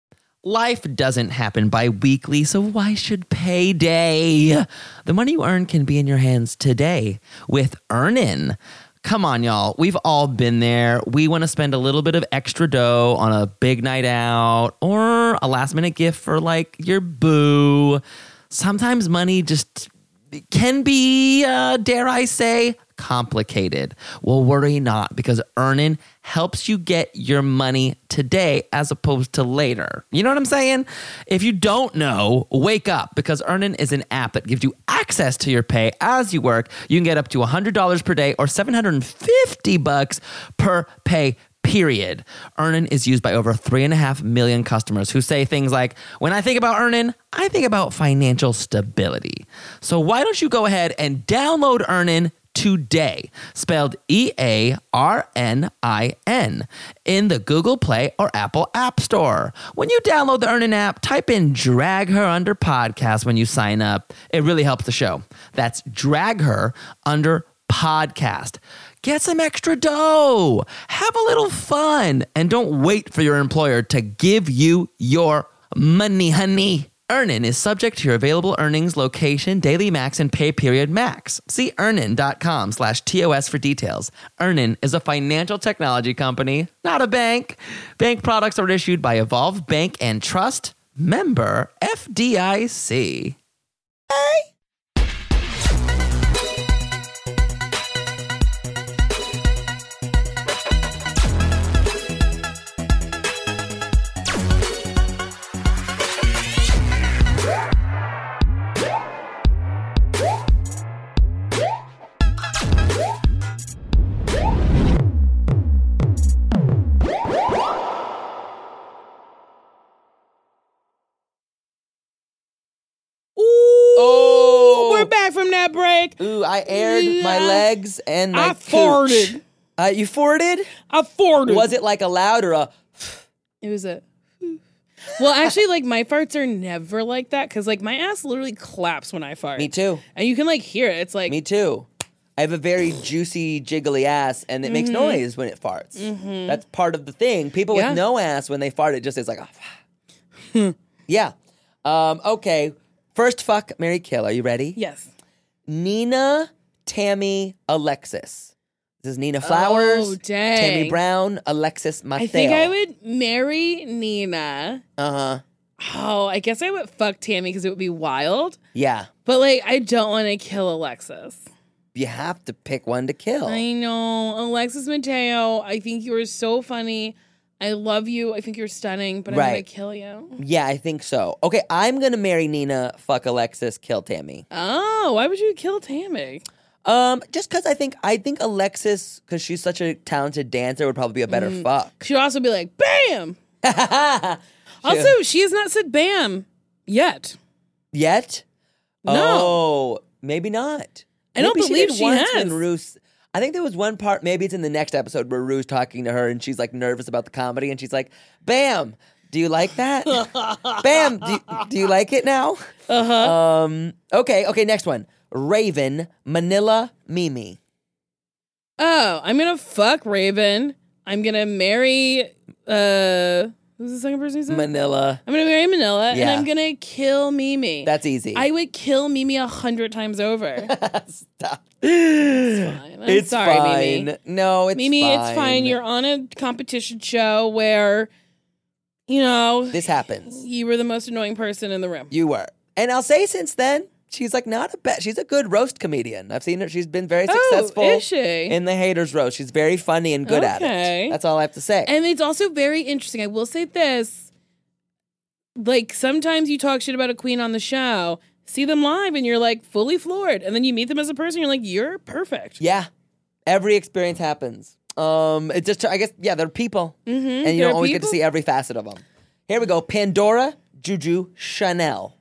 Speaker 8: Life doesn't happen bi-weekly, so why should payday? The money you earn can be in your hands today with Earnin. Come on, y'all. We've all been there. We want to spend a little bit of extra dough on a big night out or a last-minute gift for, like, your boo. Sometimes money just can be, uh, dare I say, complicated. Well, worry not, because Earnin helps you get your money today as opposed to later. You know what I'm saying? If you don't know, wake up, because Earnin is an app that gives you access to your pay as you work. You can get up to one hundred dollars per day or seven hundred fifty bucks per pay period. Earnin is used by over three and a half million customers who say things like, when I think about Earnin, I think about financial stability. So why don't you go ahead and download Earnin today, spelled E A R N I N, in the Google Play or Apple App Store. When you download the Earnin app, type in Drag Her Under Podcast when you sign up. It really helps the show. That's Drag Her Under Podcast. Get some extra dough. Have a little fun. And don't wait for your employer to give you your money, honey. Earnin is subject to your available earnings, location, daily max, and pay period max. See earnin.com slash TOS for details. Earnin is a financial technology company, not a bank. Bank products are issued by Evolve Bank and Trust. Member F D I C. Hey.
Speaker 5: We're back from that break.
Speaker 4: Ooh, I aired my
Speaker 5: Yeah.
Speaker 4: legs and my
Speaker 5: I
Speaker 4: cooch.
Speaker 5: farted.
Speaker 4: Uh, you farted?
Speaker 5: I farted.
Speaker 4: Was it like a loud or a...
Speaker 5: It was a. Well, actually, like my farts are never like that because like my ass literally claps when I fart.
Speaker 4: Me too.
Speaker 5: And you can like hear it. It's like
Speaker 4: Me too. I have a very juicy, jiggly ass, and it makes noise when it farts. That's part of the thing. People
Speaker 5: Yeah.
Speaker 4: with no ass, when they fart, it just is like, oh. yeah. Um, okay. First fuck, marry, kill. Are you ready?
Speaker 5: yes.
Speaker 4: Nina, Tammy, Alexis. This is Nina Flowers,
Speaker 5: Oh, dang.
Speaker 4: Tammy Brown, Alexis Mateo.
Speaker 5: I think I would marry Nina.
Speaker 4: Uh huh.
Speaker 5: Oh, I guess I would fuck Tammy because it would be wild.
Speaker 4: Yeah.
Speaker 5: But like, I don't want to kill Alexis.
Speaker 4: You have to pick one to kill.
Speaker 5: I know. Alexis Mateo, I think you are so funny. I love you. I think you're stunning, but I'm going
Speaker 4: Right.
Speaker 5: to kill you.
Speaker 4: Yeah, I think so. Okay, I'm gonna marry Nina, fuck Alexis, kill Tammy.
Speaker 5: Oh, why would you kill Tammy?
Speaker 4: Um, just because I think I think Alexis, because she's such a talented dancer, would probably be a better
Speaker 5: Mm.
Speaker 4: fuck.
Speaker 5: She'd also be like, bam! Also, she has not said bam yet.
Speaker 4: Yet?
Speaker 5: No.
Speaker 4: Oh, maybe not.
Speaker 5: I don't
Speaker 4: Maybe
Speaker 5: believe
Speaker 4: did
Speaker 5: she
Speaker 4: once
Speaker 5: has.
Speaker 4: When Ruth, I think there was one part, maybe it's in the next episode, where Ruth's talking to her and she's like nervous about the comedy and she's like, bam, do you like that? Bam, do you, do you like it now?
Speaker 5: Uh-huh.
Speaker 4: Um, okay, okay, next one. Raven, Manila, Mimi.
Speaker 5: Oh, I'm going to fuck Raven. I'm going to marry, uh, who's the second person you said?
Speaker 4: Manila.
Speaker 5: I'm going to marry Manila, and
Speaker 4: Yeah.
Speaker 5: I'm going to kill Mimi.
Speaker 4: That's easy.
Speaker 5: I would kill Mimi a hundred times over.
Speaker 4: Stop.
Speaker 5: fine. I'm
Speaker 4: It's
Speaker 5: sorry,
Speaker 4: fine.
Speaker 5: Mimi.
Speaker 4: No, it's
Speaker 5: Mimi,
Speaker 4: fine.
Speaker 5: it's fine. You're on a competition show where, you know,
Speaker 4: This happens.
Speaker 5: you were the most annoying person in the room.
Speaker 4: You were. And I'll say since then, she's like not a bad, she's a good roast comedian. I've seen her. She's been very
Speaker 5: Oh,
Speaker 4: successful
Speaker 5: is she?
Speaker 4: in the haters roast. She's very funny and good at
Speaker 5: Okay.
Speaker 4: it. That's all I have to say.
Speaker 5: And it's also very interesting. I will say this. Like, sometimes you talk shit about a queen on the show, see them live, and you're like fully floored. And then you meet them as a person, you're like, you're perfect.
Speaker 4: yeah. Every experience happens. Um, it just, I guess, yeah, they're people. Mm-hmm, and you
Speaker 5: they're
Speaker 4: don't always get to
Speaker 5: people.
Speaker 4: see every facet of them. Here we go. Pandora, Juju, Chanel.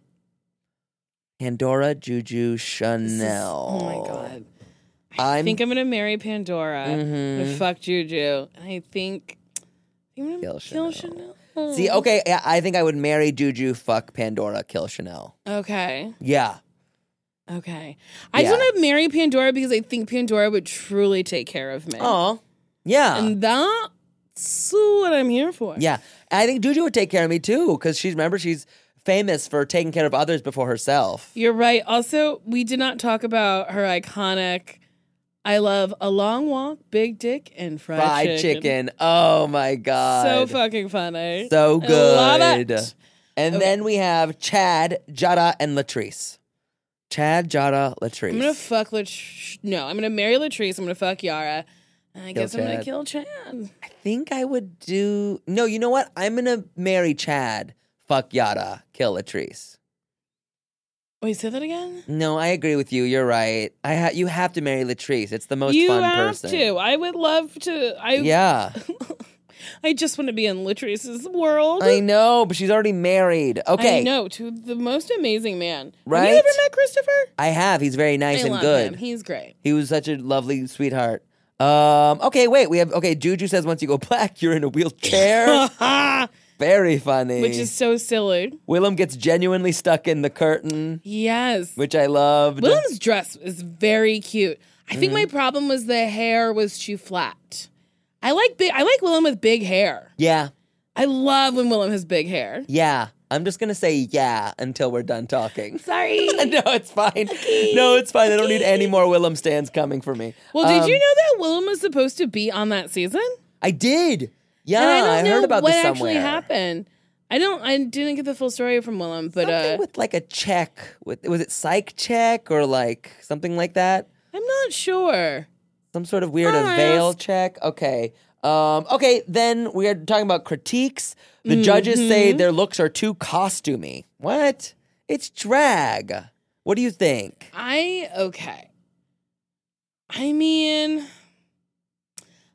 Speaker 4: Pandora, Juju, Chanel.
Speaker 5: Oh my God. I
Speaker 4: I'm
Speaker 5: think I'm going to marry Pandora. I'm
Speaker 4: Mm-hmm.
Speaker 5: going to fuck Juju. And I think I'm going to
Speaker 4: Kill
Speaker 5: kill
Speaker 4: Chanel.
Speaker 5: Chanel.
Speaker 4: See, okay, yeah, I think I would marry Juju, fuck Pandora, kill Chanel.
Speaker 5: Okay.
Speaker 4: Yeah.
Speaker 5: Okay. I
Speaker 4: Yeah.
Speaker 5: just want to marry Pandora because I think Pandora would truly take care of me.
Speaker 4: Oh, yeah.
Speaker 5: And that's what I'm here for.
Speaker 4: Yeah, I think Juju would take care of me too, because she's remember she's famous for taking care of others before herself.
Speaker 5: You're right. Also, we did not talk about her iconic I love a long walk, big dick, and fried,
Speaker 4: Fried
Speaker 5: chicken.
Speaker 4: chicken. Oh my god,
Speaker 5: So fucking funny.
Speaker 4: so
Speaker 5: I
Speaker 4: good.
Speaker 5: love it.
Speaker 4: And
Speaker 5: Okay.
Speaker 4: then we have Chad, Jada, and Latrice. Chad, Jada, Latrice.
Speaker 5: I'm gonna fuck Latrice. No, I'm gonna marry Latrice. I'm gonna fuck Yara. And I guess I'm gonna
Speaker 4: Chad.
Speaker 5: kill Chad.
Speaker 4: I think I would do. No, you know what? I'm gonna marry Chad. Fuck Yada. Kill Latrice.
Speaker 5: Wait, say that again?
Speaker 4: No, I agree with you. You're right. I ha- you have to marry Latrice. It's the most
Speaker 5: you
Speaker 4: fun
Speaker 5: have
Speaker 4: person.
Speaker 5: to. I would love to. I
Speaker 4: Yeah.
Speaker 5: I just want to be in Latrice's world.
Speaker 4: I know, but she's already married. Okay.
Speaker 5: I know, to the most amazing man. Have
Speaker 4: Right?
Speaker 5: you ever met Christopher?
Speaker 4: I have. He's very nice
Speaker 5: I
Speaker 4: and
Speaker 5: love
Speaker 4: good.
Speaker 5: him. He's great.
Speaker 4: He was such a lovely sweetheart. Um, okay, wait. We have okay, Juju says once you go black, you're in a wheelchair. Very funny.
Speaker 5: Which is so silly.
Speaker 4: Willem gets genuinely stuck in the curtain,
Speaker 5: Yes.
Speaker 4: which I loved.
Speaker 5: Willem's dress is very cute. I think
Speaker 4: Mm-hmm.
Speaker 5: my problem was the hair was too flat. I like big. I like Willem with big hair.
Speaker 4: Yeah.
Speaker 5: I love when Willem has big hair.
Speaker 4: Yeah. I'm just gonna say yeah until we're done talking.
Speaker 5: Sorry.
Speaker 4: No, it's fine. No, it's fine. I don't need any more Willem stands coming for me.
Speaker 5: Well, did
Speaker 4: Um,
Speaker 5: you know that Willem was supposed to be on that season?
Speaker 4: I did. Yeah,
Speaker 5: and I don't know
Speaker 4: heard about
Speaker 5: what
Speaker 4: this
Speaker 5: actually
Speaker 4: somewhere.
Speaker 5: happened. I don't. I didn't get the full story from Willem, but
Speaker 4: Something
Speaker 5: uh,
Speaker 4: with like a check. With was it psych check or like something like that?
Speaker 5: I'm not sure.
Speaker 4: Some sort of weird
Speaker 5: I'll
Speaker 4: avail
Speaker 5: ask.
Speaker 4: check. Okay. Um, okay, then we are talking about critiques. The
Speaker 5: Mm-hmm.
Speaker 4: judges say their looks are too costumey. What? It's drag. What do you think?
Speaker 5: I okay. I mean,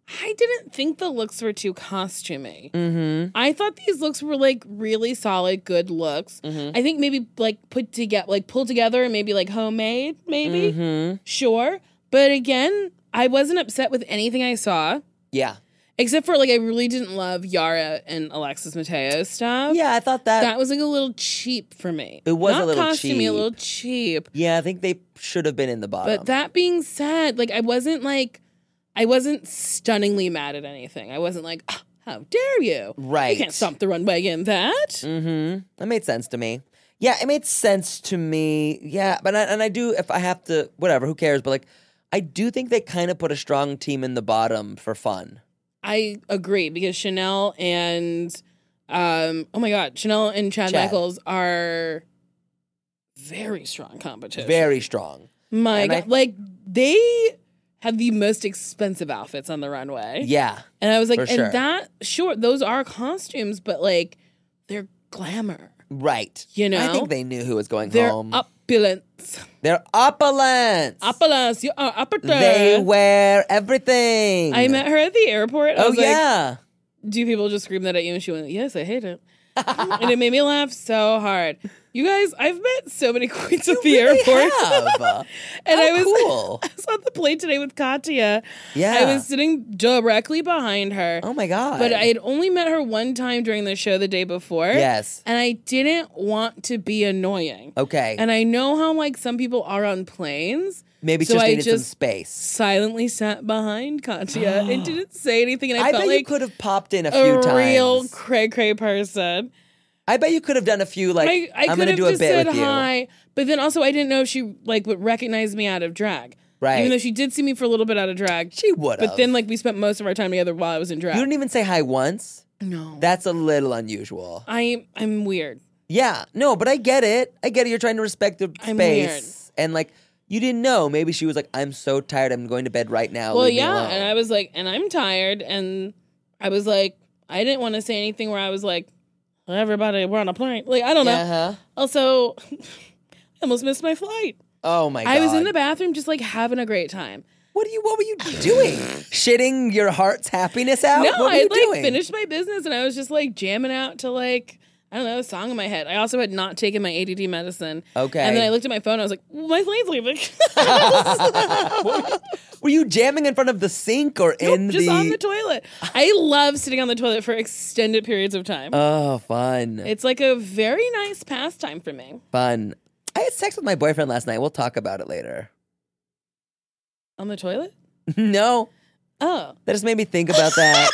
Speaker 5: I didn't think the looks were too costumey. Mm-hmm. I thought these looks were like really solid, good looks. Mm-hmm. I think maybe like put together, like pulled together, and maybe like homemade, maybe. Mm-hmm. Sure. But again, I wasn't upset with anything I saw.
Speaker 4: Yeah.
Speaker 5: Except for like I really didn't love Yara and Alexis Mateo stuff.
Speaker 4: Yeah, I thought that.
Speaker 5: That was like a little cheap for me.
Speaker 4: It was
Speaker 5: Not
Speaker 4: a little
Speaker 5: costumey,
Speaker 4: cheap.
Speaker 5: a little cheap.
Speaker 4: Yeah, I think they should have been in the bottom.
Speaker 5: But that being said, like I wasn't like, I wasn't stunningly mad at anything. I wasn't like, oh, how dare you?
Speaker 4: Right.
Speaker 5: You can't stomp the runway in that.
Speaker 4: Mm-hmm. That made sense to me. Yeah, it made sense to me. Yeah, but I, and I do, if I have to, whatever, who cares? But like, I do think they kind of put a strong team in the bottom for fun.
Speaker 5: I agree because Chanel and, um, oh my God, Chanel and Chad,
Speaker 4: Chad.
Speaker 5: Michaels are very strong competition.
Speaker 4: Very strong.
Speaker 5: My
Speaker 4: And
Speaker 5: God,
Speaker 4: I-
Speaker 5: like they had the most expensive outfits on the runway.
Speaker 4: Yeah.
Speaker 5: And I was like,
Speaker 4: For sure.
Speaker 5: and that, sure, those are costumes, but like, they're glamour.
Speaker 4: Right.
Speaker 5: You know?
Speaker 4: I think they knew who was going
Speaker 5: They're
Speaker 4: home.
Speaker 5: opulent.
Speaker 4: They're opulent.
Speaker 5: Opulence. You are opulent.
Speaker 4: They wear everything.
Speaker 5: I met her at the airport. I
Speaker 4: Oh,
Speaker 5: was like,
Speaker 4: yeah.
Speaker 5: do people just scream that at you? And she went, yes, I hate it. And it made me laugh so hard. You guys, I've met so many queens at the
Speaker 4: really
Speaker 5: airport.
Speaker 4: have.
Speaker 5: And
Speaker 4: How
Speaker 5: I was,
Speaker 4: cool.
Speaker 5: I was on the plane today with Katya.
Speaker 4: Yeah.
Speaker 5: I was sitting directly behind her.
Speaker 4: Oh, my God.
Speaker 5: But I had only met her one time during the show the day before.
Speaker 4: Yes.
Speaker 5: And I didn't want to be annoying.
Speaker 4: Okay.
Speaker 5: And I know how like some people are on planes.
Speaker 4: Maybe
Speaker 5: so
Speaker 4: just
Speaker 5: I
Speaker 4: needed some
Speaker 5: just
Speaker 4: space.
Speaker 5: silently sat behind Katya and didn't say anything. And I,
Speaker 4: I
Speaker 5: felt
Speaker 4: bet
Speaker 5: like
Speaker 4: you could have popped in a few
Speaker 5: a
Speaker 4: times.
Speaker 5: real cray cray person.
Speaker 4: I bet you could have done a few, like,
Speaker 5: I, I
Speaker 4: I'm
Speaker 5: could
Speaker 4: going to
Speaker 5: have
Speaker 4: do a
Speaker 5: just
Speaker 4: bit
Speaker 5: said
Speaker 4: with you.
Speaker 5: hi, but then also I didn't know if she like would recognize me out of drag.
Speaker 4: Right.
Speaker 5: Even though she did see me for a little bit out of drag.
Speaker 4: She would have.
Speaker 5: But then like we spent most of our time together while I was in drag.
Speaker 4: You didn't even say hi once?
Speaker 5: No.
Speaker 4: That's a little unusual.
Speaker 5: I I'm weird.
Speaker 4: Yeah. No, but I get it. I get it. You're trying to respect the
Speaker 5: I'm
Speaker 4: space. And, like, you didn't know. Maybe she was like, I'm so tired. I'm going to bed right now.
Speaker 5: Well,
Speaker 4: Leave me
Speaker 5: yeah,
Speaker 4: alone.
Speaker 5: and I was like, and I'm tired, and I was like, I didn't want to say anything where I was like, everybody, we're on a plane. Like, I don't know.
Speaker 4: Uh-huh.
Speaker 5: Also, I almost missed my flight.
Speaker 4: Oh, my God.
Speaker 5: I was in the bathroom just like having a great time.
Speaker 4: What are you? What were you doing? Shitting your heart's happiness out?
Speaker 5: No,
Speaker 4: what were
Speaker 5: I
Speaker 4: you
Speaker 5: like
Speaker 4: doing?
Speaker 5: finished my business, and I was just like jamming out to like, I don't know, a song in my head. I also had not taken my A D D medicine.
Speaker 4: Okay.
Speaker 5: And then I looked at my phone, I was like, my plane's leaving.
Speaker 4: Were you jamming in front of the sink or in
Speaker 5: Nope, just
Speaker 4: the?
Speaker 5: on the toilet. I love sitting on the toilet for extended periods of time.
Speaker 4: Oh, fun.
Speaker 5: It's like a very nice pastime for me.
Speaker 4: Fun. I had sex with my boyfriend last night. We'll talk about it later.
Speaker 5: On the toilet?
Speaker 4: No,
Speaker 5: Oh.
Speaker 4: that just made me think about that.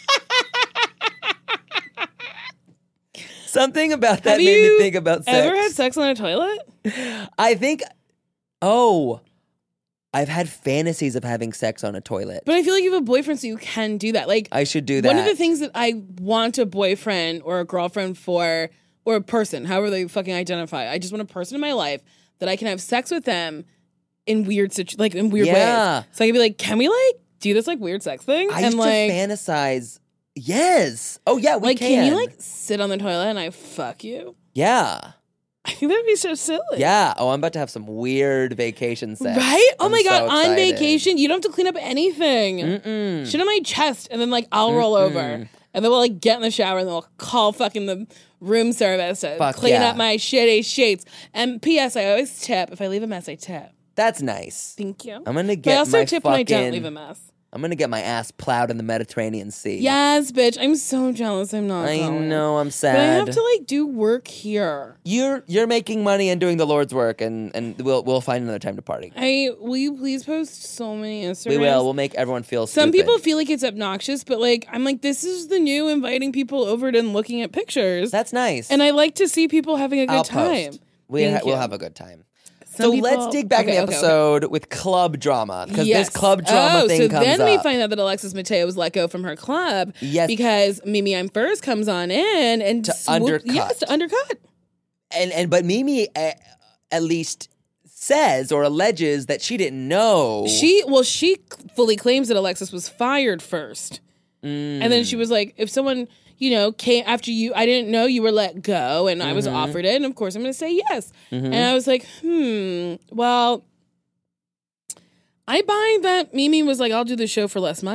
Speaker 4: Something about that
Speaker 5: Have
Speaker 4: made
Speaker 5: you
Speaker 4: me think about sex.
Speaker 5: Ever had sex on a toilet?
Speaker 4: I think. Oh, I've had fantasies of having sex on a toilet.
Speaker 5: But I feel like you have a boyfriend, so you can do that. Like
Speaker 4: I should do that.
Speaker 5: one of the things that I want a boyfriend or a girlfriend for, or a person, however they fucking identify. I just want a person in my life that I can have sex with them in weird situ- like in weird
Speaker 4: Yeah.
Speaker 5: ways. So I can be like, can we like do this like weird sex thing?
Speaker 4: I
Speaker 5: and
Speaker 4: used
Speaker 5: like,
Speaker 4: to fantasize. Yes. Oh yeah, we
Speaker 5: like,
Speaker 4: can.
Speaker 5: can you like sit on the toilet and I fuck you?
Speaker 4: Yeah.
Speaker 5: I think that'd be so silly.
Speaker 4: Yeah. Oh, I'm about to have some weird vacation sex.
Speaker 5: Right? Oh
Speaker 4: I'm
Speaker 5: my God.
Speaker 4: so
Speaker 5: On
Speaker 4: excited.
Speaker 5: vacation, you don't have to clean up anything.
Speaker 4: Mm-mm.
Speaker 5: Shit on my chest, and then like I'll roll over. And then we'll like get in the shower and then we'll call fucking the room service to
Speaker 4: Fuck
Speaker 5: clean
Speaker 4: yeah.
Speaker 5: up my shitty sheets. And P S. I always tip. If I leave a mess, I tip.
Speaker 4: That's nice.
Speaker 5: Thank you.
Speaker 4: I'm gonna
Speaker 5: But I
Speaker 4: get
Speaker 5: also
Speaker 4: my
Speaker 5: tip
Speaker 4: fucking.
Speaker 5: when I don't leave a mess.
Speaker 4: I'm gonna get my ass plowed in the Mediterranean Sea.
Speaker 5: Yes, bitch. I'm so jealous I'm not
Speaker 4: I
Speaker 5: going.
Speaker 4: know. I'm
Speaker 5: But
Speaker 4: sad.
Speaker 5: I have to like do work here.
Speaker 4: You're you're making money and doing the Lord's work, and, and we'll we'll find another time to party.
Speaker 5: I will you please post so many Instagrams?
Speaker 4: We will. We'll make everyone feel.
Speaker 5: Some
Speaker 4: stupid.
Speaker 5: people feel like it's obnoxious, but like I'm like, this is the new inviting people over and looking at pictures.
Speaker 4: That's nice.
Speaker 5: And I like to see people having a good
Speaker 4: I'll
Speaker 5: time.
Speaker 4: post. We
Speaker 5: Thank
Speaker 4: ha- we'll
Speaker 5: you.
Speaker 4: have a good time.
Speaker 5: Some
Speaker 4: so let's
Speaker 5: people-
Speaker 4: dig back
Speaker 5: Okay,
Speaker 4: in the
Speaker 5: okay, okay.
Speaker 4: episode with club drama because
Speaker 5: Yes.
Speaker 4: this club drama
Speaker 5: oh,
Speaker 4: thing
Speaker 5: so
Speaker 4: comes
Speaker 5: then
Speaker 4: up.
Speaker 5: we find out that Alexis Mateo was let go from her club.
Speaker 4: Yes.
Speaker 5: Because Mimi I'm First comes on in and
Speaker 4: To
Speaker 5: swoop-
Speaker 4: undercut.
Speaker 5: Yes, to undercut.
Speaker 4: and and but Mimi uh, at least says or alleges that she didn't know.
Speaker 5: She well, she fully claims that Alexis was fired first,
Speaker 4: Mm.
Speaker 5: and then she was like, if someone you know came after you, I didn't know you were let go, and I was
Speaker 4: Mm-hmm.
Speaker 5: offered it, and of course I'm going to say yes. And I was like, hmm, well, I buy that Mimi was like, I'll do the show for less money.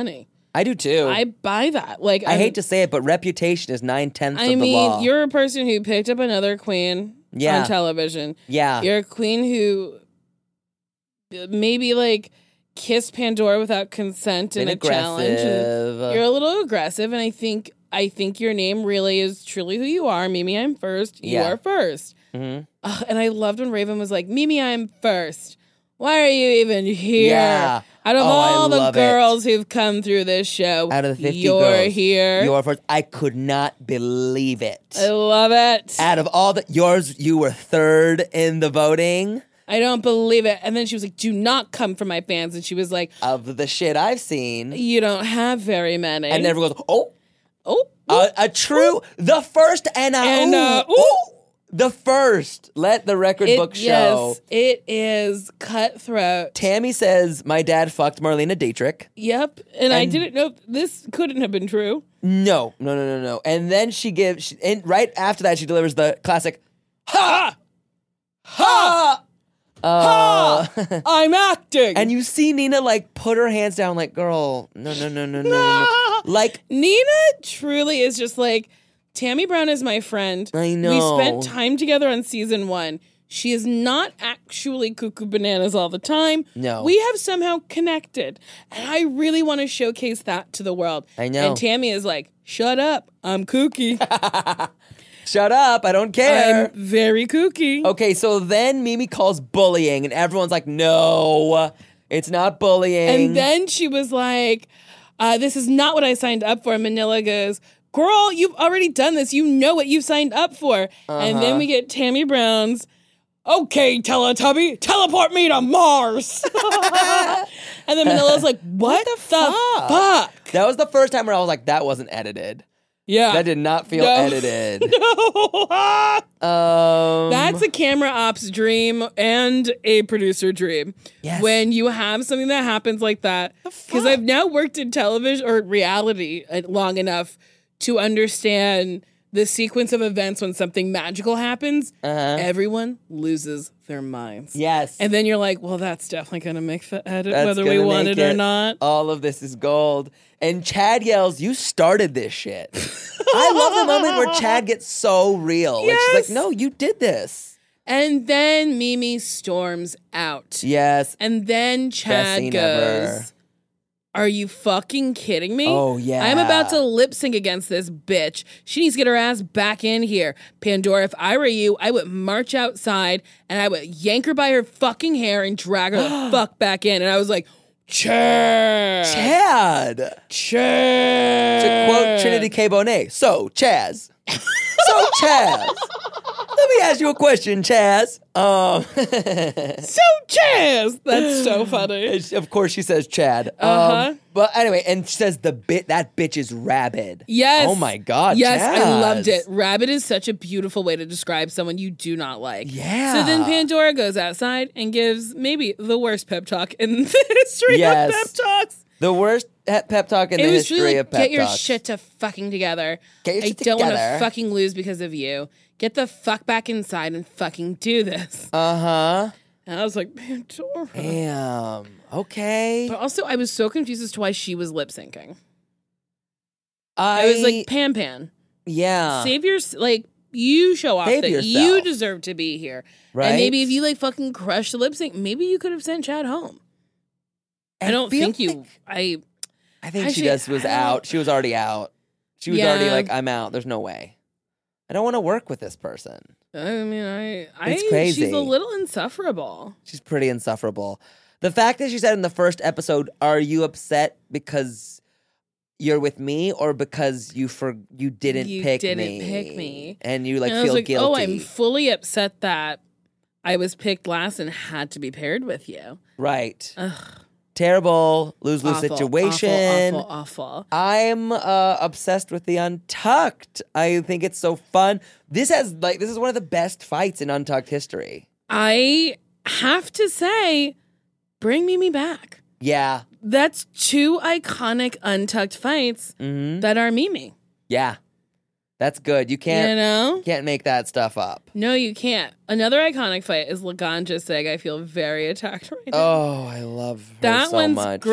Speaker 4: I do too.
Speaker 5: I buy that. Like
Speaker 4: I
Speaker 5: I'm-
Speaker 4: hate to say it, but reputation is nine tenths
Speaker 5: I
Speaker 4: of the
Speaker 5: mean,
Speaker 4: law.
Speaker 5: you're a person who picked up another queen
Speaker 4: Yeah.
Speaker 5: on television.
Speaker 4: yeah.
Speaker 5: You're a queen who maybe like kissed Pandora without consent in
Speaker 4: Been
Speaker 5: a challenge. And
Speaker 4: aggressive.
Speaker 5: you're a little aggressive, and I think I think your name really is truly who you are. Mimi, I'm first. You
Speaker 4: Yeah.
Speaker 5: are first.
Speaker 4: Mhm.
Speaker 5: Ugh, and I loved when Raven was like, Mimi, I'm first. Why are you even here?
Speaker 4: Yeah.
Speaker 5: Out of
Speaker 4: Oh, I
Speaker 5: all the
Speaker 4: love it.
Speaker 5: girls who've come through this show,
Speaker 4: Out of the fifty
Speaker 5: you're
Speaker 4: girls,
Speaker 5: here.
Speaker 4: You're first. I could not believe it.
Speaker 5: I love it.
Speaker 4: Out of all the yours, you were third in the voting.
Speaker 5: I don't believe it. And then she was like, do not come for my fans. And she was like,
Speaker 4: Of the shit I've seen,
Speaker 5: you don't have very many.
Speaker 4: and everyone goes, "Oh,
Speaker 5: oh,
Speaker 4: a, a true, the first and a
Speaker 5: And,
Speaker 4: ooh,
Speaker 5: uh, ooh.
Speaker 4: ooh, the first." Let the record
Speaker 5: it,
Speaker 4: book show.
Speaker 5: yes, it is cutthroat.
Speaker 4: Tammy says, "My dad fucked Marlena Dietrich."
Speaker 5: Yep. And, I
Speaker 4: And-
Speaker 5: didn't know this couldn't have been true.
Speaker 4: No, no, no, no, no. And then she gives, she, and right after that, she delivers the classic, "Ha, ha, uh,
Speaker 5: I'm acting.
Speaker 4: And you see Nina like put her hands down, like, "Girl, no, no, no, no, no, no." Like,
Speaker 5: Nina truly is just like, Tammy Brown is my friend.
Speaker 4: I know.
Speaker 5: We spent time together on season one. She is not actually cuckoo bananas all the time.
Speaker 4: No.
Speaker 5: We have somehow connected. And I really want to showcase that to the world.
Speaker 4: I know.
Speaker 5: And Tammy is like, shut up. I'm kooky.
Speaker 4: shut up, I don't care.
Speaker 5: I'm very kooky.
Speaker 4: Okay, so then Mimi calls bullying, and everyone's like, "No, it's not bullying."
Speaker 5: And then she was like, uh, this is not what I signed up for. Manila goes, girl, you've already done this. You know what you've signed up for. And then we get Tammy Brown's, okay, Teletubby, teleport me to Mars. And then Manila's like, what, the,
Speaker 4: fuck?
Speaker 5: fuck?
Speaker 4: that was the first time where I was like, "That wasn't edited.
Speaker 5: Yeah.
Speaker 4: That did not feel
Speaker 5: No.
Speaker 4: edited."
Speaker 5: No.
Speaker 4: Um,
Speaker 5: That's a camera ops dream and a producer dream.
Speaker 4: Yes.
Speaker 5: When you have something that happens like that. Because I've now worked in television or reality uh, long enough to understand the sequence of events when something magical happens.
Speaker 4: Uh-huh.
Speaker 5: Everyone loses their minds.
Speaker 4: yes.
Speaker 5: And then you're like, well, that's definitely going to make the edit,
Speaker 4: That's
Speaker 5: whether we
Speaker 4: gonna
Speaker 5: want
Speaker 4: make
Speaker 5: it or not.
Speaker 4: All of this is gold. And Chad yells, "You started this shit." I love the moment where Chad gets so real. Like, she's
Speaker 5: Yes.
Speaker 4: like, "No, you did this."
Speaker 5: And then Mimi storms out.
Speaker 4: Yes.
Speaker 5: And then
Speaker 4: Best
Speaker 5: Chad
Speaker 4: scene
Speaker 5: goes,
Speaker 4: ever.
Speaker 5: are you fucking kidding me?
Speaker 4: Oh, yeah.
Speaker 5: I'm about to lip sync against this bitch. She needs to get her ass back in here. Pandora, if I were you, I would march outside and I would yank her by her fucking hair and drag her the fuck back in. And I was like, Chad.
Speaker 4: Chad.
Speaker 5: Chad.
Speaker 4: To quote Trinity K. Bonet, "So, Chaz." So, Chaz. Let me ask you a question, Chaz. Um,
Speaker 5: So Chaz. That's so funny.
Speaker 4: of course, she says Chad. Um,
Speaker 5: Uh-huh.
Speaker 4: But anyway, and she says the bit that bitch is rabid.
Speaker 5: Yes.
Speaker 4: Oh my God.
Speaker 5: Yes, I
Speaker 4: Chaz.
Speaker 5: loved it. Rabbit is such a beautiful way to describe someone you do not like.
Speaker 4: Yeah.
Speaker 5: So then Pandora goes outside and gives maybe the worst pep talk in the history
Speaker 4: Yes.
Speaker 5: of pep talks.
Speaker 4: The worst he- pep talk in
Speaker 5: It
Speaker 4: the
Speaker 5: was
Speaker 4: history
Speaker 5: really
Speaker 4: of
Speaker 5: like,
Speaker 4: pep
Speaker 5: get your
Speaker 4: talks.
Speaker 5: shit to fucking together.
Speaker 4: Get your
Speaker 5: I
Speaker 4: shit
Speaker 5: don't want to
Speaker 4: together.
Speaker 5: fucking lose because of you. Get the fuck back inside and fucking do this.
Speaker 4: Uh huh.
Speaker 5: And I was like, Pandora.
Speaker 4: Damn. Okay.
Speaker 5: But also, I was so confused as to why she was lip syncing.
Speaker 4: I,
Speaker 5: I was like, Pan Pan,
Speaker 4: yeah.
Speaker 5: save your like. You show off
Speaker 4: Save
Speaker 5: that
Speaker 4: yourself.
Speaker 5: you deserve to be here,
Speaker 4: Right?
Speaker 5: and maybe if you like fucking crush the lip sync, maybe you could have sent Chad home. I, don't
Speaker 4: feel
Speaker 5: think you.
Speaker 4: like-
Speaker 5: I
Speaker 4: I think she
Speaker 5: Actually,
Speaker 4: just was
Speaker 5: I don't-
Speaker 4: out. She was already out. She was
Speaker 5: Yeah.
Speaker 4: already like, "I'm out. There's no way. I don't want to work with this person."
Speaker 5: I mean, I, I,
Speaker 4: It's crazy.
Speaker 5: she's a little insufferable.
Speaker 4: She's pretty insufferable. The fact that she said in the first episode, "Are you upset because you're with me, or because you for you didn't
Speaker 5: You
Speaker 4: pick
Speaker 5: didn't
Speaker 4: me,
Speaker 5: pick me.
Speaker 4: and you like
Speaker 5: And I was
Speaker 4: feel
Speaker 5: like,
Speaker 4: guilty?"
Speaker 5: oh, I'm fully upset that I was picked last and had to be paired with you.
Speaker 4: right.
Speaker 5: Ugh.
Speaker 4: Terrible lose lose
Speaker 5: Awful,
Speaker 4: situation.
Speaker 5: Awful, awful, awful.
Speaker 4: I'm uh, obsessed with the Untucked. I think it's so fun. This has like this is one of the best fights in Untucked history.
Speaker 5: I have to say, bring Mimi back.
Speaker 4: Yeah,
Speaker 5: That's two iconic Untucked fights
Speaker 4: hmm
Speaker 5: that are Mimi.
Speaker 4: yeah, that's good. You can't
Speaker 5: You know?
Speaker 4: can't make that stuff up.
Speaker 5: No, you can't. Another iconic fight is Laganja saying, I feel very attacked right now.
Speaker 4: Oh, I love her
Speaker 5: that
Speaker 4: so
Speaker 5: one's
Speaker 4: much.
Speaker 5: great.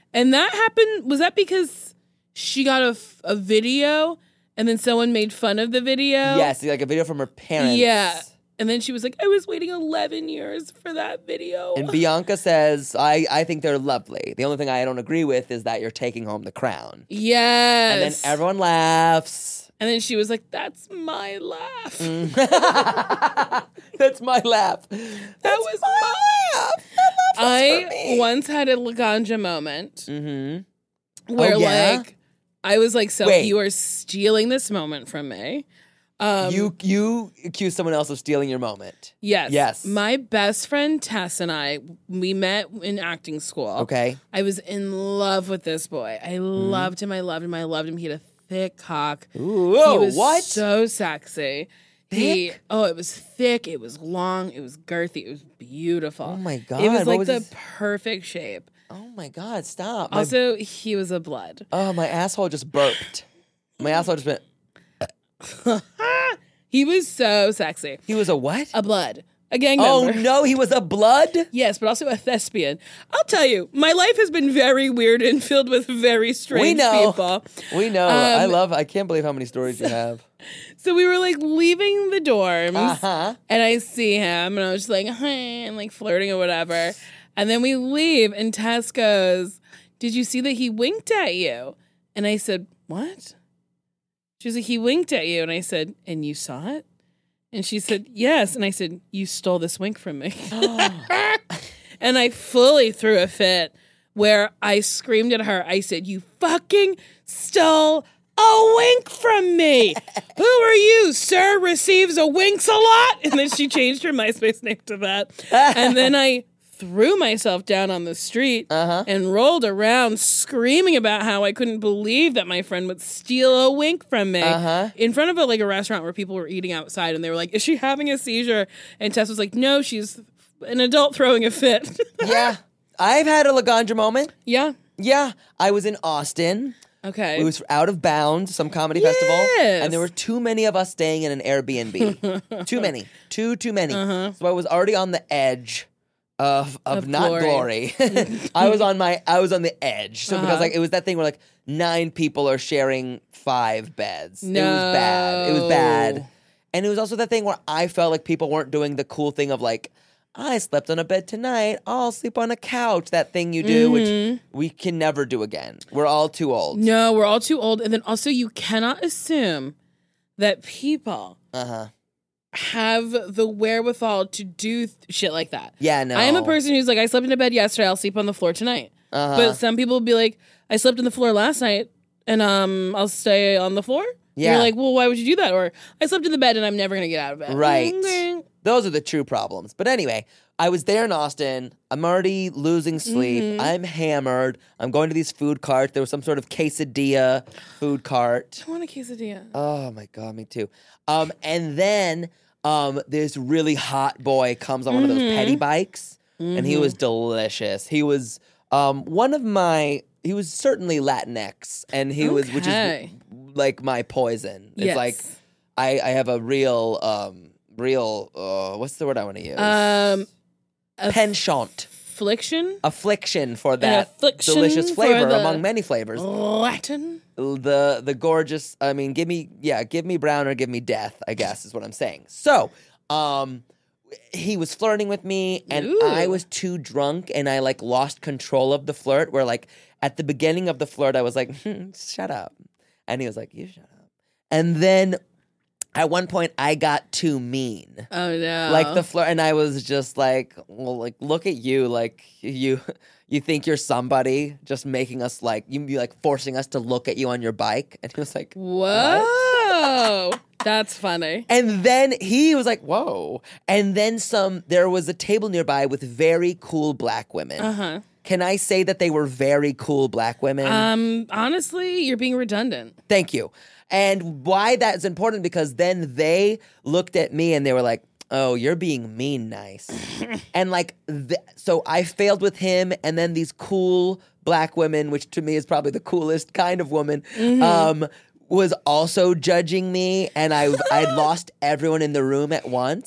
Speaker 5: And that happened, was that because she got a, f- a video and then someone made fun of the video?
Speaker 4: Yes, like a video from her parents.
Speaker 5: Yeah. And then she was like, I was waiting eleven years for that video.
Speaker 4: And Bianca says, I, I think they're lovely. The only thing I don't agree with is that you're taking home the crown.
Speaker 5: Yes.
Speaker 4: And then everyone laughs.
Speaker 5: And then she was like, that's my laugh.
Speaker 4: Mm. That's my laugh. That
Speaker 5: was
Speaker 4: my laugh. That laugh was
Speaker 5: I
Speaker 4: for me.
Speaker 5: once had a Laganja moment
Speaker 4: Mm-hmm.
Speaker 5: where
Speaker 4: Oh, yeah?
Speaker 5: like, I was like, so
Speaker 4: Wait.
Speaker 5: you are stealing this moment from me. Um,
Speaker 4: you you accuse someone else of stealing your moment.
Speaker 5: Yes.
Speaker 4: Yes.
Speaker 5: My best friend Tess and I, we met in acting school.
Speaker 4: Okay.
Speaker 5: I was in love with this boy. I loved him. I loved him. I loved him. He had a thick cock.
Speaker 4: Ooh,
Speaker 5: he was
Speaker 4: what?
Speaker 5: so sexy. He, oh, it was thick. It was long. It was girthy. It was beautiful.
Speaker 4: Oh my God,
Speaker 5: It was
Speaker 4: what
Speaker 5: like
Speaker 4: was
Speaker 5: the
Speaker 4: his-
Speaker 5: perfect shape.
Speaker 4: Oh my God, stop. My,
Speaker 5: Also, he was a blood.
Speaker 4: oh, my asshole just burped. My asshole just went,
Speaker 5: He was so sexy.
Speaker 4: he was a what?
Speaker 5: A blood. A gang
Speaker 4: Oh
Speaker 5: member.
Speaker 4: no, he was a blood?
Speaker 5: Yes, but also a thespian. I'll tell you, my life has been very weird and filled with very strange
Speaker 4: We know.
Speaker 5: people.
Speaker 4: We know. I
Speaker 5: Um,
Speaker 4: love, I can't believe how many stories you have.
Speaker 5: So we were like leaving the dorms,
Speaker 4: Uh-huh.
Speaker 5: and I see him, and I was just like, hi, and like flirting or whatever. And then we leave, and Tess goes, did you see that he winked at you? And I said, what? She was like, he winked at you. And I said, and you saw it? And she said, yes. And I said, you stole this wink from me. And I fully threw a fit where I screamed at her. I said, you fucking stole a wink from me. Who are you? Sir receives a winks a lot. And then she changed her MySpace name to that. And then I threw myself down on the street
Speaker 4: Uh-huh.
Speaker 5: and rolled around screaming about how I couldn't believe that my friend would steal a wink from me
Speaker 4: Uh-huh.
Speaker 5: in front of a, like a restaurant where people were eating outside, and they were like, is she having a seizure? And Tess was like, no, she's an adult throwing a fit.
Speaker 4: Yeah. I've had a Laganja moment.
Speaker 5: Yeah.
Speaker 4: Yeah. I was in Austin.
Speaker 5: Okay.
Speaker 4: It was Out of Bounds, some comedy festival.
Speaker 5: Yes.
Speaker 4: And there were too many of us staying in an Airbnb. Too many. Too, too many.
Speaker 5: Uh-huh.
Speaker 4: So I was already on the edge of of,
Speaker 5: Of
Speaker 4: not
Speaker 5: glory.
Speaker 4: glory. I was on my I was on the edge. So because
Speaker 5: Uh-huh.
Speaker 4: like it was that thing where like nine people are sharing five beds.
Speaker 5: No.
Speaker 4: It was bad. It was bad. And it was also that thing where I felt like people weren't doing the cool thing of like, I slept on a bed tonight. I'll sleep on a couch. That thing you do,
Speaker 5: Mm-hmm.
Speaker 4: which we can never do again. We're all too old.
Speaker 5: No, we're all too old. And then also, you cannot assume that people
Speaker 4: Uh huh.
Speaker 5: have the wherewithal to do th- shit like that.
Speaker 4: Yeah, no.
Speaker 5: I am a person who's like, I slept in a bed yesterday, I'll sleep on the floor tonight.
Speaker 4: Uh-huh.
Speaker 5: But some people will be like, I slept on the floor last night and um I'll stay on the floor. And
Speaker 4: Yeah.
Speaker 5: You're like, well, why would you do that? Or I slept in the bed and I'm never gonna get out of bed.
Speaker 4: Right.
Speaker 5: Okay.
Speaker 4: Those are the true problems. But anyway, I was there in Austin. I'm already losing sleep.
Speaker 5: Mm-hmm.
Speaker 4: I'm hammered. I'm going to these food carts. There was some sort of quesadilla food cart.
Speaker 5: I want a quesadilla.
Speaker 4: Oh my God, me too. Um, and then um, this really hot boy comes on one of those
Speaker 5: Mm-hmm.
Speaker 4: petty bikes, and he was delicious. He was um, one of my. He was certainly Latinx, and he was, which is
Speaker 5: Okay.
Speaker 4: like my poison. It's
Speaker 5: Yes.
Speaker 4: like I, I have a real, um, real. Uh, what's the word I want to use?
Speaker 5: Um,
Speaker 4: Penchant,
Speaker 5: affliction,
Speaker 4: affliction for that
Speaker 5: affliction
Speaker 4: delicious
Speaker 5: for
Speaker 4: flavor
Speaker 5: the-
Speaker 4: among many flavors.
Speaker 5: Latin.
Speaker 4: the the gorgeous I mean give me yeah give me brown or give me death, I guess is what I'm saying. So um he was flirting with me, and
Speaker 5: Ooh.
Speaker 4: I was too drunk, and I like lost control of the flirt, where like at the beginning of the flirt I was like, hmm, shut up, and he was like, you shut up. And then at one point I got too mean,
Speaker 5: Oh no.
Speaker 4: like the flirt, and I was just like, well, like look at you, like you you think you're somebody, just making us like you be like forcing us to look at you on your bike. And he was like,
Speaker 5: Whoa. That's funny.
Speaker 4: and then he was like, whoa. And then some, there was a table nearby with very cool black women.
Speaker 5: Uh-huh.
Speaker 4: Can I say that they were very cool black women?
Speaker 5: Um, honestly, you're being redundant.
Speaker 4: Thank you. And why that's important, because then they looked at me and they were like, oh, you're being mean nice. And like, th- so I failed with him, and then these cool black women, which to me is probably the coolest kind of woman, um, was also judging me, and I I'd lost everyone in the room at once.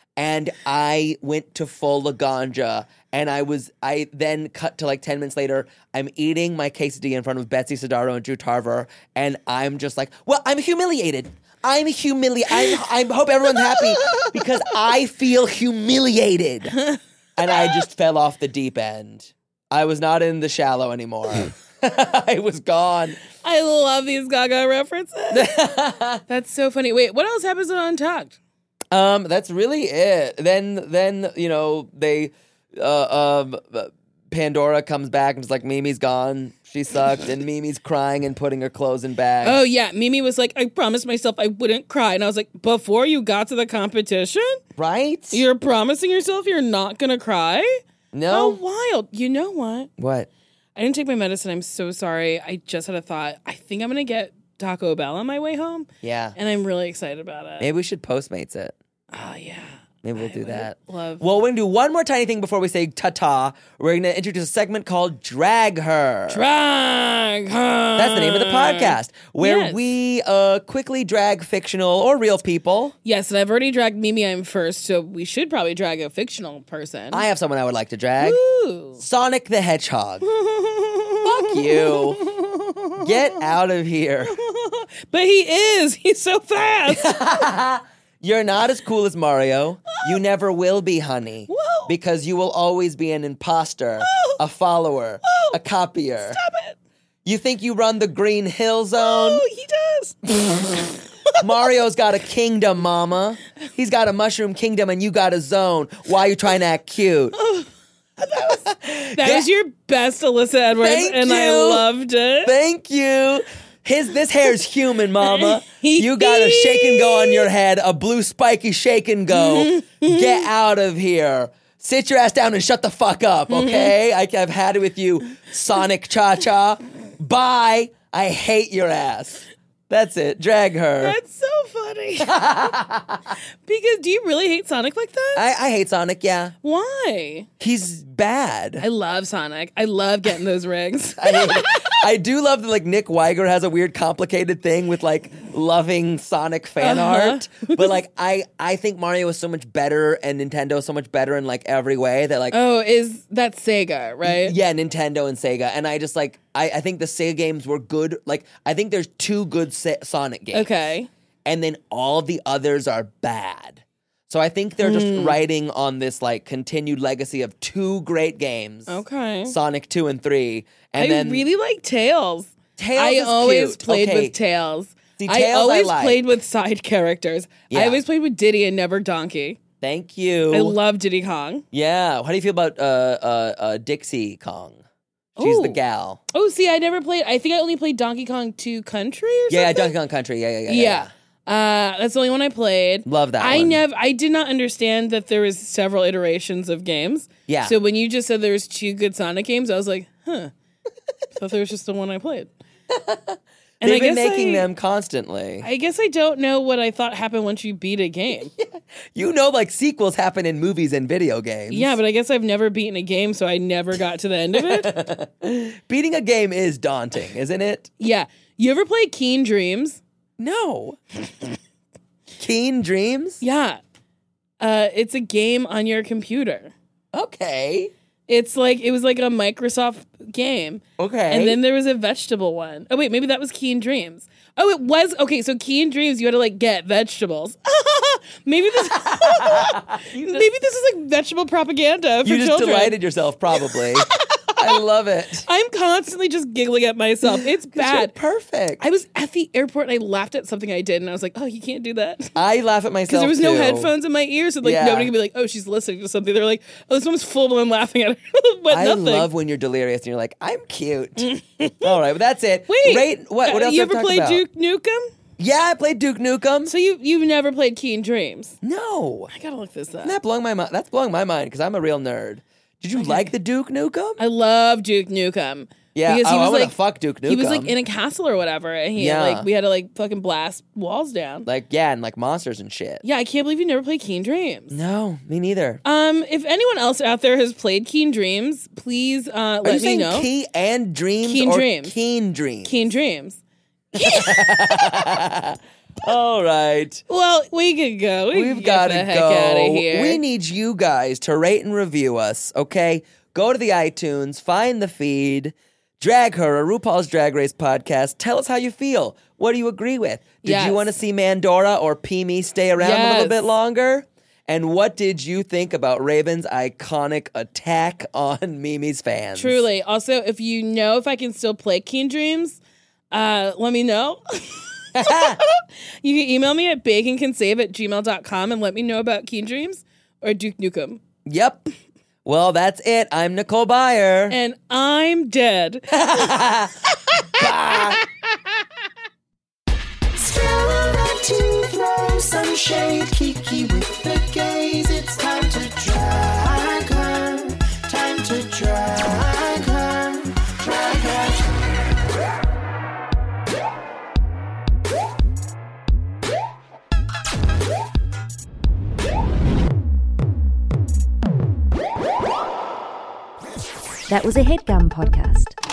Speaker 4: and I went to full Laganja. And I was, I then cut to like ten minutes later, I'm eating my quesadilla in front of Betsy Sidaro and Drew Tarver, and I'm just like, well, I'm humiliated. I'm humiliated. I hope everyone's happy because I feel humiliated. And I just fell off the deep end. I was not in the shallow anymore. I was gone.
Speaker 5: I love these Gaga references. That's so funny. Wait, what else happens on Untucked?
Speaker 4: Um, that's really it. Then, then you know they. Uh, um, Pandora comes back and is like, Mimi's gone. She sucked. And Mimi's crying and putting her clothes in bags.
Speaker 5: Oh, yeah. Mimi was like, I promised myself I wouldn't cry. And I was like, before you got to the competition?
Speaker 4: Right?
Speaker 5: You're promising yourself you're not going to cry?
Speaker 4: No.
Speaker 5: How wild. You know what?
Speaker 4: What?
Speaker 5: I didn't take my medicine. I'm so sorry. I just had a thought. I think I'm going to get Taco Bell on my way home.
Speaker 4: Yeah.
Speaker 5: And I'm really excited about it.
Speaker 4: Maybe we should Postmates it.
Speaker 5: Oh, yeah.
Speaker 4: Maybe we'll
Speaker 5: I
Speaker 4: do
Speaker 5: would
Speaker 4: that.
Speaker 5: Love.
Speaker 4: Well, we're going to do one more tiny thing before we say ta-ta. We're going to introduce a segment called Drag Her.
Speaker 5: Drag her.
Speaker 4: That's the name of the podcast, where
Speaker 5: Yes.
Speaker 4: we uh, quickly drag fictional or real people.
Speaker 5: Yes, and I've already dragged Mimi. I'm first, so we should probably drag a fictional person.
Speaker 4: I have someone I would like to drag.
Speaker 5: Ooh.
Speaker 4: Sonic the Hedgehog. Fuck you. Get out of here.
Speaker 5: But he is. He's so fast.
Speaker 4: You're not as cool as Mario. You never will be, honey.
Speaker 5: Whoa.
Speaker 4: Because you will always be an imposter, a follower, a copier.
Speaker 5: Stop it.
Speaker 4: You think you run the Green Hill Zone?
Speaker 5: Oh, he does.
Speaker 4: Mario's got a kingdom, mama. He's got a mushroom kingdom and you got a zone. Why are you trying to act cute?
Speaker 5: That
Speaker 4: Yeah.
Speaker 5: was your best Alyssa Edwards,
Speaker 4: Thank
Speaker 5: and I
Speaker 4: you.
Speaker 5: loved it.
Speaker 4: Thank you. His this hair's human, mama. You got a shake and go on your head, a blue spiky shake and go. Get out of here. Sit your ass down and shut the fuck up, okay? I, I've had it with you, Sonic Cha-Cha. Bye. I hate your ass. That's it. Drag her.
Speaker 5: That's so funny. Because do you really hate Sonic like that?
Speaker 4: I, I hate Sonic, yeah.
Speaker 5: Why?
Speaker 4: He's bad.
Speaker 5: I love Sonic. I love getting those rings.
Speaker 4: I, hate it. I do love that like Nick Weiger has a weird complicated thing with like loving Sonic fan
Speaker 5: Uh-huh.
Speaker 4: art. But like I I think Mario is so much better and Nintendo is so much better in like every way that like
Speaker 5: Oh, is that Sega, right?
Speaker 4: yeah, Nintendo and Sega. And I just like I, I think the Sega games were good. Like I think there's two good Sa- Sonic games.
Speaker 5: Okay.
Speaker 4: And then all the others are bad. So I think they're
Speaker 5: Hmm.
Speaker 4: just riding on this like continued legacy of two great games.
Speaker 5: Okay.
Speaker 4: Sonic two and three. And
Speaker 5: I
Speaker 4: then
Speaker 5: really like Tails.
Speaker 4: Tails
Speaker 5: I
Speaker 4: is
Speaker 5: always
Speaker 4: cute.
Speaker 5: played
Speaker 4: Okay.
Speaker 5: with Tails.
Speaker 4: See,
Speaker 5: I
Speaker 4: Tails I
Speaker 5: always
Speaker 4: like.
Speaker 5: played with side characters.
Speaker 4: Yeah.
Speaker 5: I always played with Diddy and never Donkey.
Speaker 4: Thank you.
Speaker 5: I love Diddy Kong.
Speaker 4: Yeah. How do you feel about uh, uh, uh, Dixie Kong? She's the
Speaker 5: Ooh.
Speaker 4: gal.
Speaker 5: Oh, see, I never played. I think I only played Donkey Kong two Country or
Speaker 4: Yeah, yeah,
Speaker 5: something.
Speaker 4: Donkey Kong Country. Yeah, yeah, yeah.
Speaker 5: Yeah. Uh, that's the only one I played.
Speaker 4: Love that
Speaker 5: I
Speaker 4: one.
Speaker 5: never, I did not understand that there was several iterations of games.
Speaker 4: Yeah.
Speaker 5: So when you just said there was two good Sonic games, I was like, huh. Thought there was just the one I played. And
Speaker 4: They've
Speaker 5: I
Speaker 4: been
Speaker 5: guess
Speaker 4: making
Speaker 5: I,
Speaker 4: them constantly.
Speaker 5: I guess I don't know what I thought happened once you beat a game.
Speaker 4: You know, like sequels happen in movies and video games.
Speaker 5: Yeah, but I guess I've never beaten a game, so I never got to the end of it.
Speaker 4: Beating a game is daunting, isn't it?
Speaker 5: Yeah. You ever play Keen Dreams?
Speaker 4: No. Keen Dreams?
Speaker 5: Yeah. Uh, it's a game on your computer.
Speaker 4: Okay.
Speaker 5: It's like, it was like a Microsoft game.
Speaker 4: Okay.
Speaker 5: And then there was a vegetable one. Oh, wait, maybe that was Keen Dreams. Oh, it was. Okay, so Keen Dreams, you had to like get vegetables. maybe this Maybe this is like vegetable propaganda for
Speaker 4: you just
Speaker 5: children.
Speaker 4: delighted yourself, probably. I love it.
Speaker 5: I'm constantly just giggling at myself. It's
Speaker 4: You're
Speaker 5: bad.
Speaker 4: perfect.
Speaker 5: I was at the airport and I laughed at something I did and I was like, oh, you can't do that.
Speaker 4: I laugh at myself
Speaker 5: Because there was no
Speaker 4: too.
Speaker 5: headphones in my ears, so like
Speaker 4: Yeah.
Speaker 5: nobody could be like, "Oh, she's listening to something." They're like, "Oh, this woman's full blown laughing at her," but
Speaker 4: I
Speaker 5: nothing.
Speaker 4: love when you're delirious and you're like, I'm cute. All right, but that's it.
Speaker 5: Wait,
Speaker 4: Rate, what, what
Speaker 5: uh,
Speaker 4: else
Speaker 5: you
Speaker 4: do I have to
Speaker 5: ever
Speaker 4: talk
Speaker 5: played
Speaker 4: about?
Speaker 5: Duke Nukem?
Speaker 4: Yeah, I played Duke Nukem.
Speaker 5: So you you've never played Keen Dreams?
Speaker 4: No.
Speaker 5: I gotta look this up.
Speaker 4: Isn't that blowing my mind? That's blowing my mind because I'm a real nerd. Did you like the Duke Nukem?
Speaker 5: I love Duke Nukem.
Speaker 4: Yeah,
Speaker 5: because he
Speaker 4: oh,
Speaker 5: was
Speaker 4: I wanna
Speaker 5: like
Speaker 4: fuck Duke
Speaker 5: He was like
Speaker 4: Nukem.
Speaker 5: in a castle or whatever, and he
Speaker 4: Yeah.
Speaker 5: like we had to like fucking blast walls down.
Speaker 4: Like, yeah, and like monsters and shit.
Speaker 5: Yeah, I can't believe you never played Keen Dreams.
Speaker 4: No, me neither.
Speaker 5: Um, if anyone else out there has played Keen Dreams, please uh,
Speaker 4: Are
Speaker 5: let
Speaker 4: you
Speaker 5: me
Speaker 4: saying
Speaker 5: know.
Speaker 4: Key and Dreams
Speaker 5: Keen
Speaker 4: or
Speaker 5: Dreams.
Speaker 4: Keen Dreams?
Speaker 5: Keen Dreams.
Speaker 4: All right.
Speaker 5: Well, we could go. We
Speaker 4: We've
Speaker 5: can
Speaker 4: got
Speaker 5: get
Speaker 4: to
Speaker 5: the heck
Speaker 4: go.
Speaker 5: out of here.
Speaker 4: We need you guys to rate and review us, okay? Go to the iTunes, find the feed, Drag Her, a RuPaul's Drag Race podcast. Tell us how you feel. What do you agree with? Did
Speaker 5: Yes.
Speaker 4: you want to see Mandora or Pee-mee stay around a little
Speaker 5: Yes.
Speaker 4: bit longer? And what did you think about Raven's iconic attack on Mimi's fans?
Speaker 5: Truly. Also, if you know if I can still play Keen Dreams, uh, let me know. You can email me at baconcansave at gmail dot com and let me know about Keen Dreams or Duke Nukem.
Speaker 4: Yep. Well, that's it. I'm Nicole Byer.
Speaker 5: And I'm dead.
Speaker 3: Still about to throw some shade, Kiki with the gaze. It's time to drag her, time to drag her, drag her.
Speaker 1: That was a HeadGum podcast.